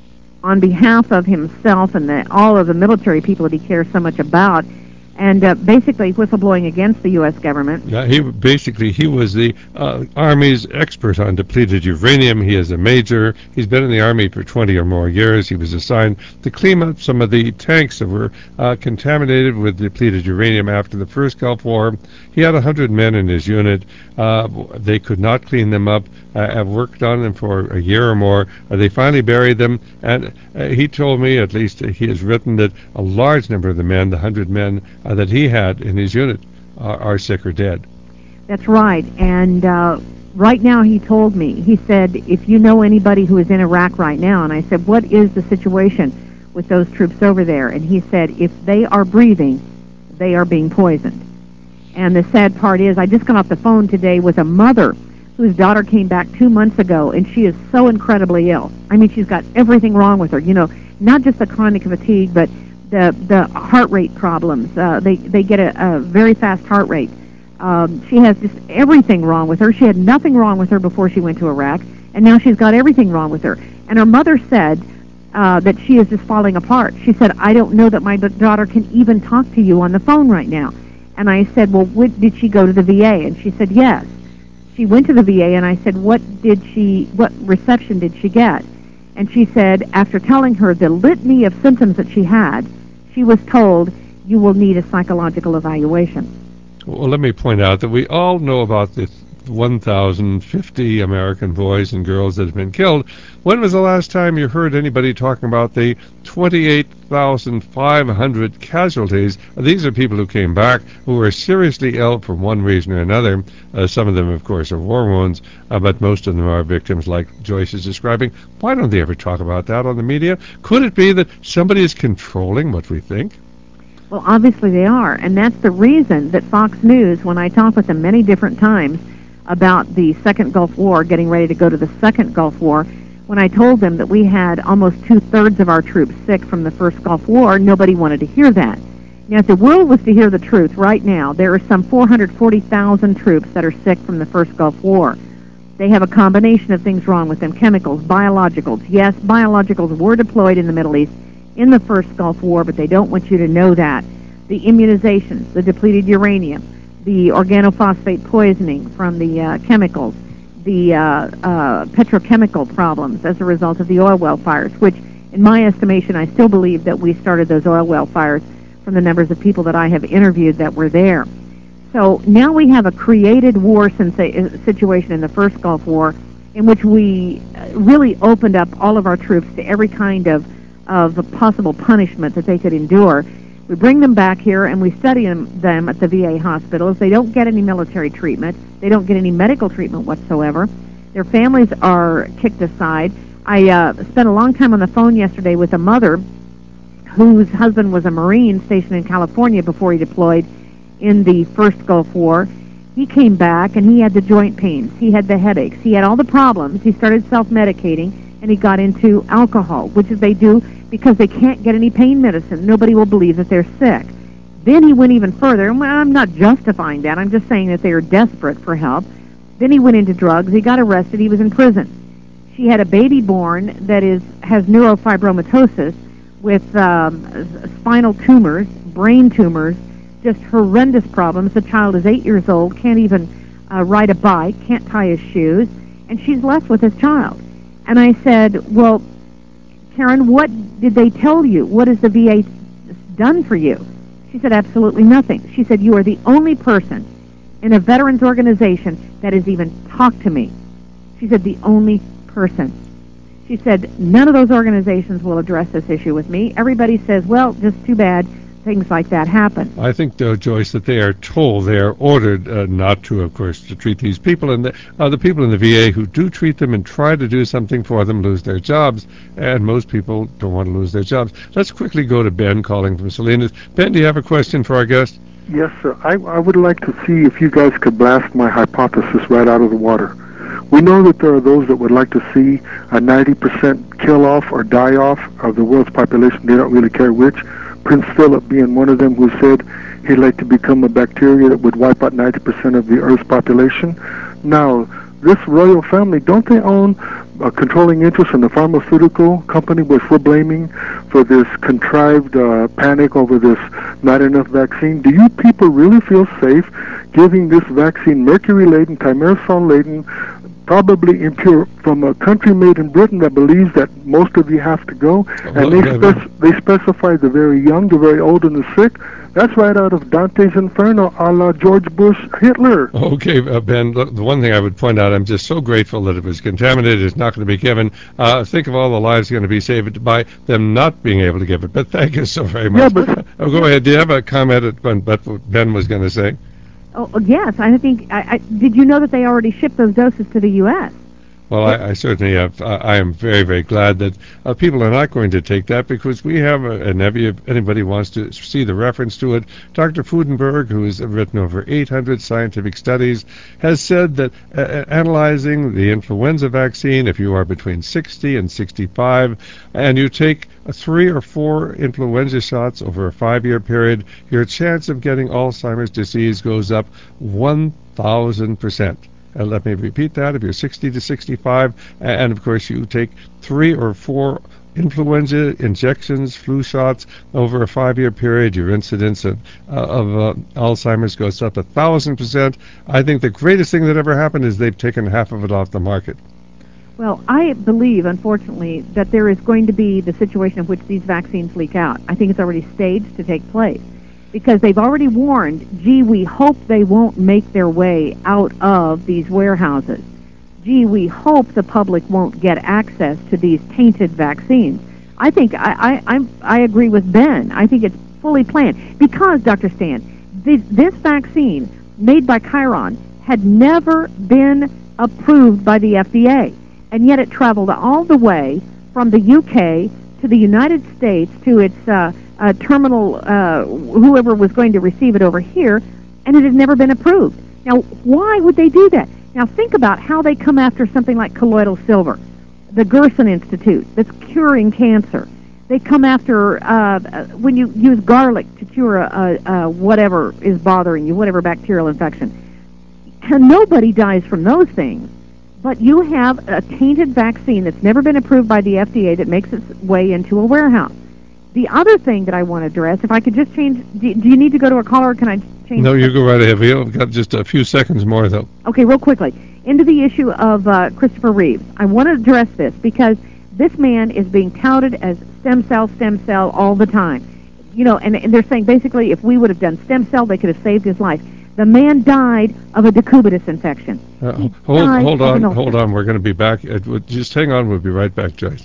on behalf of himself and the, all of the military people that he cares so much about, and uh, basically whistleblowing against the U S government.
Yeah, he basically he was the uh, Army's expert on depleted uranium. He is a major. He's been in the Army for twenty or more years. He was assigned to clean up some of the tanks that were uh, contaminated with depleted uranium after the first Gulf War. He had one hundred men in his unit. Uh, they could not clean them up. Uh, have worked on them for a year or more. Uh, they finally buried them, and uh, he told me, at least uh, he has written, that a large number of the men, the one hundred men uh, that he had in his unit, uh, are sick or dead.
That's right, and uh, right now he told me, he said, if you know anybody who is in Iraq right now, and I said, what is the situation with those troops over there? And he said, if they are breathing, they are being poisoned. And the sad part is, I just got off the phone today with a mother whose daughter came back two months ago, and she is so incredibly ill. I mean, she's got everything wrong with her. You know, not just the chronic fatigue, but the the heart rate problems. Uh, they they get a, a very fast heart rate. Um, she has just everything wrong with her. She had nothing wrong with her before she went to Iraq, and now she's got everything wrong with her. And her mother said uh, that she is just falling apart. She said, I don't know that my d- daughter can even talk to you on the phone right now. And I said, well, what, did she go to the V A? And she said, yes. She went to the V A, and I said, what did she, what reception did she get? And she said, after telling her the litany of symptoms that she had, she was told, you will need a psychological evaluation.
Well, let me point out that we all know about the one thousand fifty American boys and girls that have been killed. When was the last time you heard anybody talking about the twenty-eight thousand five hundred casualties? These are people who came back who were seriously ill for one reason or another. Uh, some of them, of course, are war wounds, uh, but most of them are victims like Joyce is describing. Why don't they ever talk about that on the media? Could it be that somebody is controlling what we think?
Well, obviously they are, and that's the reason that Fox News, when I talk with them many different times about the Second Gulf War, getting ready to go to the Second Gulf War, when I told them that we had almost two-thirds of our troops sick from the First Gulf War, nobody wanted to hear that. Now, if the world was to hear the truth right now, there are some four hundred forty thousand troops that are sick from the First Gulf War. They have a combination of things wrong with them, chemicals, biologicals. Yes, biologicals were deployed in the Middle East in the First Gulf War, but they don't want you to know that. The immunizations, the depleted uranium, the organophosphate poisoning from the uh, chemicals, the uh, uh, petrochemical problems as a result of the oil well fires, which, in my estimation, I still believe that we started those oil well fires from the numbers of people that I have interviewed that were there. So now we have a created war sensa- situation in the First Gulf War in which we really opened up all of our troops to every kind of, of possible punishment that they could endure. We bring them back here and we study them, them at the V A hospitals. They don't get any military treatment. They don't get any medical treatment whatsoever. Their families are kicked aside. I uh, spent a long time on the phone yesterday with a mother whose husband was a Marine stationed in California before he deployed in the First Gulf War. He came back and he had the joint pains. He had the headaches. He had all the problems. He started self-medicating and he got into alcohol, which is they do because they can't get any pain medicine. Nobody will believe that they're sick. Then he went even further, and I'm not justifying that. I'm just saying that they are desperate for help. Then he went into drugs. He got arrested. He was in prison. She had a baby born that is has neurofibromatosis with um, spinal tumors, brain tumors, just horrendous problems. The child is eight years old, can't even uh, ride a bike, can't tie his shoes, and she's left with his child. And I said, well, Karen, what did they tell you? What has the V A done for you? She said, absolutely nothing. She said, you are the only person in a veterans organization that has even talked to me. She said, the only person. She said, none of those organizations will address this issue with me. Everybody says, well, just too bad. Things like that happen.
I think, though, Joyce, that they are told, they are ordered uh, not to, of course, to treat these people. And the, uh, the people in the V A who do treat them and try to do something for them lose their jobs. And most people don't want to lose their jobs. Let's quickly go to Ben calling from Salinas. Ben, do you have a question for our guest?
Yes, sir. I, I would like to see if you guys could blast my hypothesis right out of the water. We know that there are those that would like to see a ninety percent kill-off or die-off of the world's population. They don't really care which. Prince Philip being one of them, who said he'd like to become a bacteria that would wipe out ninety percent of the Earth's population. Now, this royal family, don't they own a controlling interest in the pharmaceutical company, which we're blaming for this contrived uh, panic over this not enough vaccine? Do you people really feel safe giving this vaccine, mercury-laden, thimerosal-laden, probably impure, from a country made in Britain that believes that most of you have to go, and they spec- they specify the very young, the very old, and the sick? That's right out of Dante's Inferno, a la George Bush Hitler.
Okay, uh, Ben, look, the one thing I would point out, I'm just so grateful that it was contaminated, it's not going to be given. Uh, think of all the lives going to be saved by them not being able to give it. But thank you so very much.
Yeah, but,
oh, go ahead. Do you have a comment at what Ben was going to say?
Oh, yes. I think. I, I, did you know that they already shipped those doses to the U S?
Well, I, I certainly have. I, I am very, very glad that uh, people are not going to take that, because we have, a, and if anybody wants to see the reference to it, Doctor Fudenberg, who has written over eight hundred scientific studies, has said that uh, analyzing the influenza vaccine, if you are between sixty and sixty-five, and you take uh, three or four influenza shots over a five-year period, your chance of getting Alzheimer's disease goes up one thousand percent. Uh, let me repeat that. If you're sixty to sixty-five, and of course you take three or four influenza injections, flu shots, over a five-year period, your incidence of, uh, of uh, Alzheimer's goes up a thousand percent. I think the greatest thing that ever happened is they've taken half of it off the market.
Well, I believe, unfortunately, that there is going to be the situation in which these vaccines leak out. I think it's already staged to take place because they've already warned, gee, we hope they won't make their way out of these warehouses. Gee, we hope the public won't get access to these tainted vaccines. I think, I, I, I'm, I agree with Ben. I think it's fully planned because, Doctor Stan, this, this vaccine made by Chiron had never been approved by the F D A. And yet it traveled all the way from the U K to the United States to its uh, uh, terminal, uh, whoever was going to receive it over here, and it has never been approved. Now, why would they do that? Now, think about how they come after something like colloidal silver, the Gerson Institute, that's curing cancer. They come after uh, when you use garlic to cure a, a, a whatever is bothering you, whatever bacterial infection. And nobody dies from those things. But you have a tainted vaccine that's never been approved by the F D A that makes its way into a warehouse. The other thing that I want to address, if I could just change, do, do you need to go to a caller or can I change?
No, you go right ahead. We've got just a few seconds more, though.
Okay, real quickly. Into the issue of uh, Christopher Reeves. I want to address this because this man is being touted as stem cell, stem cell all the time. You know, and, and they're saying basically if we would have done stem cell, they could have saved his life. The man died of a decubitus infection.
Uh, hold, hold on, hold on. We're going to be back. Uh, just hang on. We'll be right back, Joyce.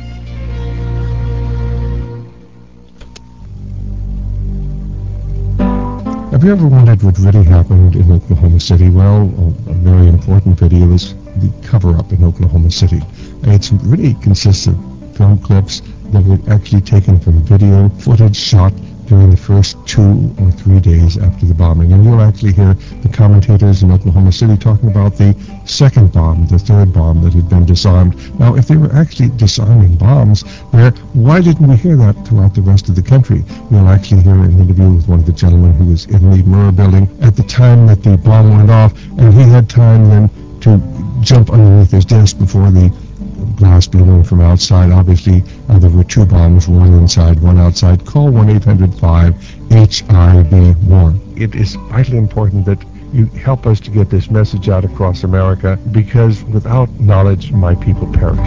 Have you ever wondered what really happened in Oklahoma City? Well, a very important video is the cover-up in Oklahoma City. And it really consists of film clips that were actually taken from video footage shot during the first two or three days after the bombing. And you'll actually hear the commentators in Oklahoma City talking about the second bomb, the third bomb that had been disarmed. Now, if they were actually disarming bombs, where, why didn't we hear that throughout the rest of the country? We'll actually hear an interview with one of the gentlemen who was in the Murrah building at the time that the bomb went off, and he had time then to jump underneath his desk before the glass blew in from outside. Obviously, uh, there were two bombs, one inside, one outside. Call one eight hundred five H I V one. It is vitally important that you help us to get this message out across America, because without knowledge, my people perish.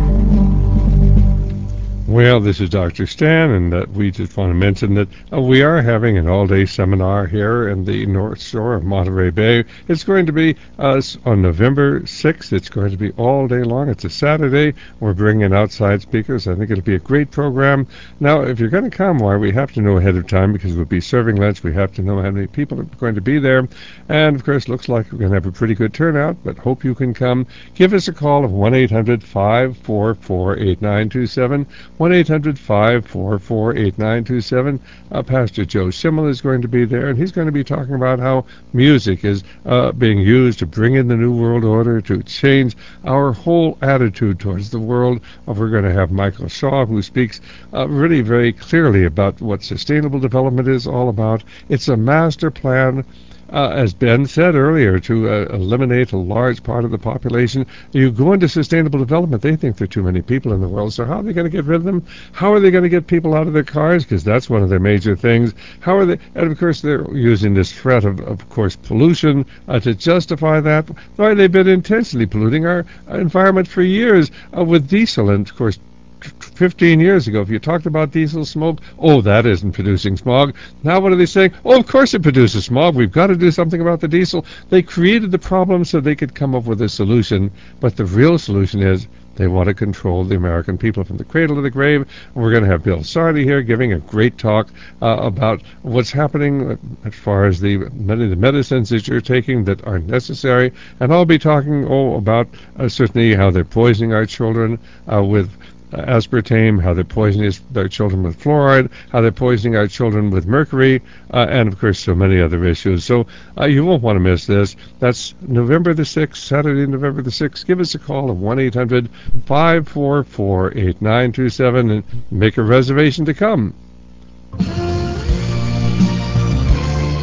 Well, this is Doctor Stan, and uh, we just want to mention that uh, we are having an all-day seminar here in the North Shore of Monterey Bay. It's going to be uh, on November sixth. It's going to be all day long. It's a Saturday. We're bringing outside speakers. I think it'll be a great program. Now, if you're going to come, why, we have to know ahead of time, because we'll be serving lunch. We have to know how many people are going to be there. And, of course, looks like we're going to have a pretty good turnout, but hope you can come. Give us a call of one eight hundred five four four eight nine two seven. one eight hundred five four four eight nine two seven. Uh, Pastor Joe Schimmel is going to be there, and he's going to be talking about how music is uh, being used to bring in the New World Order, to change our whole attitude towards the world. Uh, we're going to have Michael Shaw, who speaks uh, really very clearly about what sustainable development is all about. It's a master plan, Uh, as Ben said earlier, to uh, eliminate a large part of the population. You go into sustainable development, they think there are too many people in the world, so how are they going to get rid of them? How are they going to get people out of their cars? Because that's one of their major things. How are they? And, of course, they're using this threat of, of course, pollution uh, to justify that. Why, they've been intentionally polluting our environment for years uh, with diesel, and, of course, fifteen years ago, if you talked about diesel smoke, oh, that isn't producing smog. Now what are they saying? Oh, of course it produces smog. We've got to do something about the diesel. They created the problem so they could come up with a solution, but the real solution is they want to control the American people from the cradle to the grave. And we're going to have Bill Sardi here giving a great talk uh, about what's happening as far as the many of the medicines that you're taking that aren't necessary. And I'll be talking oh about uh, certainly how they're poisoning our children uh, with Uh, aspartame, how they're poisoning their children with fluoride, how they're poisoning our children with mercury, uh, and, of course, so many other issues. So uh, you won't want to miss this. That's November the sixth, Saturday, November the sixth. Give us a call at one eight hundred five four four eight nine two seven and make a reservation to come.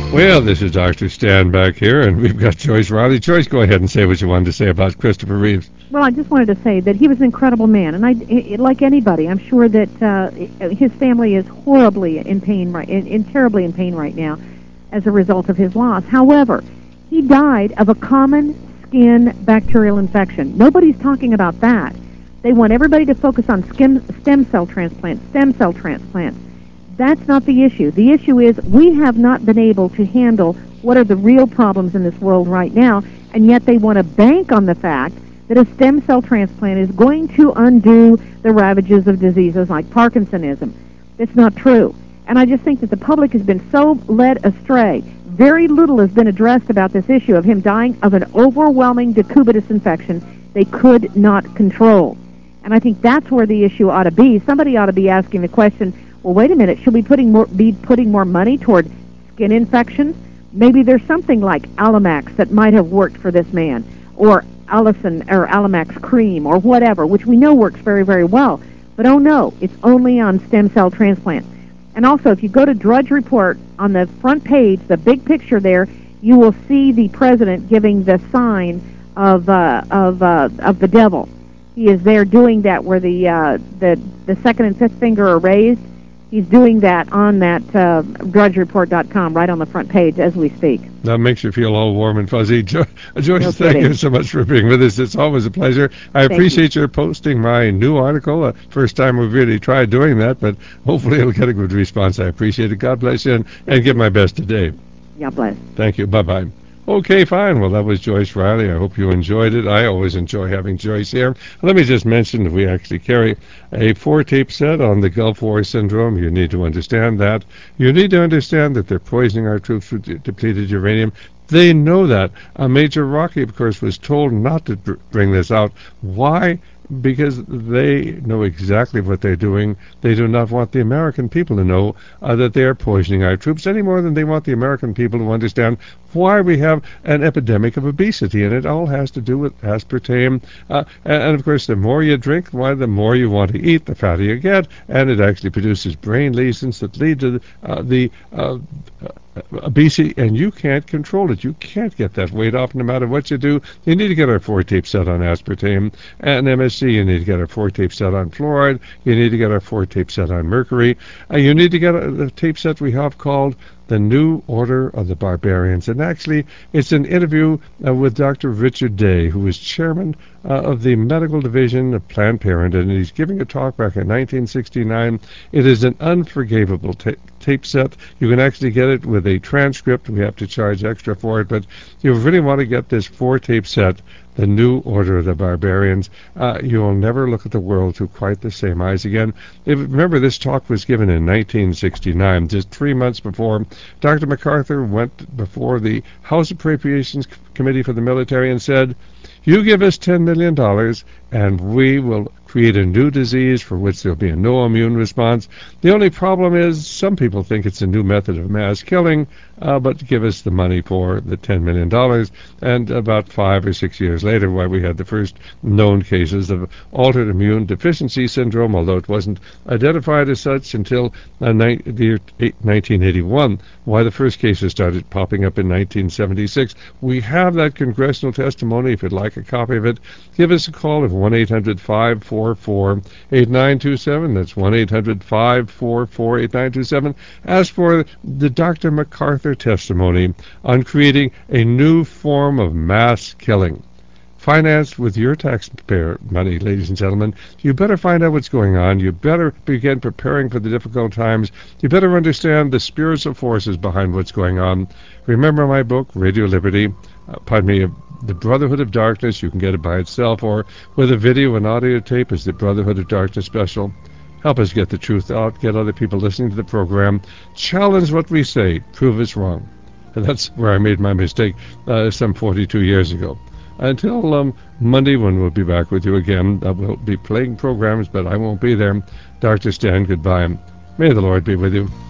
Well, this is Doctor Stan back here, and we've got Joyce Riley. Joyce, go ahead and say what you wanted to say about Christopher Reeves.
Well, I just wanted to say that he was an incredible man, and I, like anybody, I'm sure that uh, his family is horribly in pain, right, in, in terribly in pain right now, as a result of his loss. However, he died of a common skin bacterial infection. Nobody's talking about that. They want everybody to focus on skin, stem cell transplants, stem cell transplants. That's not the issue. The issue is we have not been able to handle what are the real problems in this world right now, and yet they want to bank on the fact that a stem cell transplant is going to undo the ravages of diseases like Parkinsonism. It's not true. And I just think that the public has been so led astray. Very little has been addressed about this issue of him dying of an overwhelming decubitus infection they could not control. And I think that's where the issue ought to be. Somebody ought to be asking the question, well, wait a minute, should we putting more, be putting more money toward skin infections? Maybe there's something like Alamax that might have worked for this man, or Allison or Alamax cream or whatever, which we know works very, very well. But oh no, it's only on stem cell transplants. And also, if you go to Drudge Report, on the front page, the big picture there, you will see the president giving the sign of uh, of uh, of the devil. He is there doing that where the uh, the the second and fifth finger are raised. He's doing that on that uh, drudge report dot com, right on the front page as we speak.
That makes you feel all warm and fuzzy. Jo- Joyce,
No
thank
kidding.
you so much for being with us. It's always a pleasure. I
Thank
appreciate you. your posting my new article. Uh, first time we've really tried doing that, but hopefully it'll get a good response. I appreciate it. God bless you, and, and give my best today.
God bless.
Thank you. Bye-bye. Okay, fine. Well, that was Joyce Riley. I hope you enjoyed it. I always enjoy having Joyce here. Let me just mention that we actually carry a four-tape set on the Gulf War syndrome. You need to understand that. You need to understand that they're poisoning our troops with de- depleted uranium. They know that. Uh, Major Rocky, of course, was told not to br- bring this out. Why? Because they know exactly what they're doing. They do not want the American people to know uh, that they are poisoning our troops any more than they want the American people to understand why we have an epidemic of obesity. And it all has to do with aspartame. Uh, and, and, of course, the more you drink, why, the more you want to eat, the fatter you get. And it actually produces brain lesions that lead to uh, the uh, obesity, and you can't control it. You can't get that weight off no matter what you do. You need to get our four-tape set on aspartame and M S C. You need to get our four-tape set on fluoride. You need to get our four-tape set on mercury. Uh, you need to get a, the tape set we have called The New Order of the Barbarians. And actually, it's an interview uh, with Doctor Richard Day, who is chairman uh, of the medical division of Planned Parenthood, and he's giving a talk back in nineteen sixty-nine. It is an unforgivable ta- tape set. You can actually get it with a transcript. We have to charge extra for it, but you really want to get this four-tape set, The New Order of the Barbarians. Uh, you will never look at the world through quite the same eyes again. If, remember, this talk was given in nineteen sixty-nine, just three months before Doctor MacArthur went before the House Appropriations Committee for the Military and said, you give us ten million dollars and we will create a new disease for which there will be a no immune response. The only problem is some people think it's a new method of mass killing, uh, but give us the money for the ten million dollars. And about five or six years later, why we had the first known cases of altered immune deficiency syndrome, although it wasn't identified as such until uh, ni- the year nineteen eighty-one, why the first cases started popping up in nineteen seventy-six. We have that congressional testimony. If you'd like a copy of it, give us a call at one eight hundred five four four eight nine two seven. That's one eight hundred five four four eight nine two seven. Ask for the Doctor MacArthur testimony on creating a new form of mass killing, financed with your taxpayer money, ladies and gentlemen. You better find out what's going on. You better begin preparing for the difficult times. You better understand the spiritual forces behind what's going on. Remember my book, Radio Liberty, uh, pardon me, The Brotherhood of Darkness. You can get it by itself or with a video and audio tape as the Brotherhood of Darkness special. Help us get the truth out, get other people listening to the program, challenge what we say, prove us wrong. And that's where I made my mistake uh, some forty-two years ago. Until um, Monday, when we'll be back with you again, uh, we'll be playing programs, but I won't be there. Doctor Stan, goodbye. May the Lord be with you.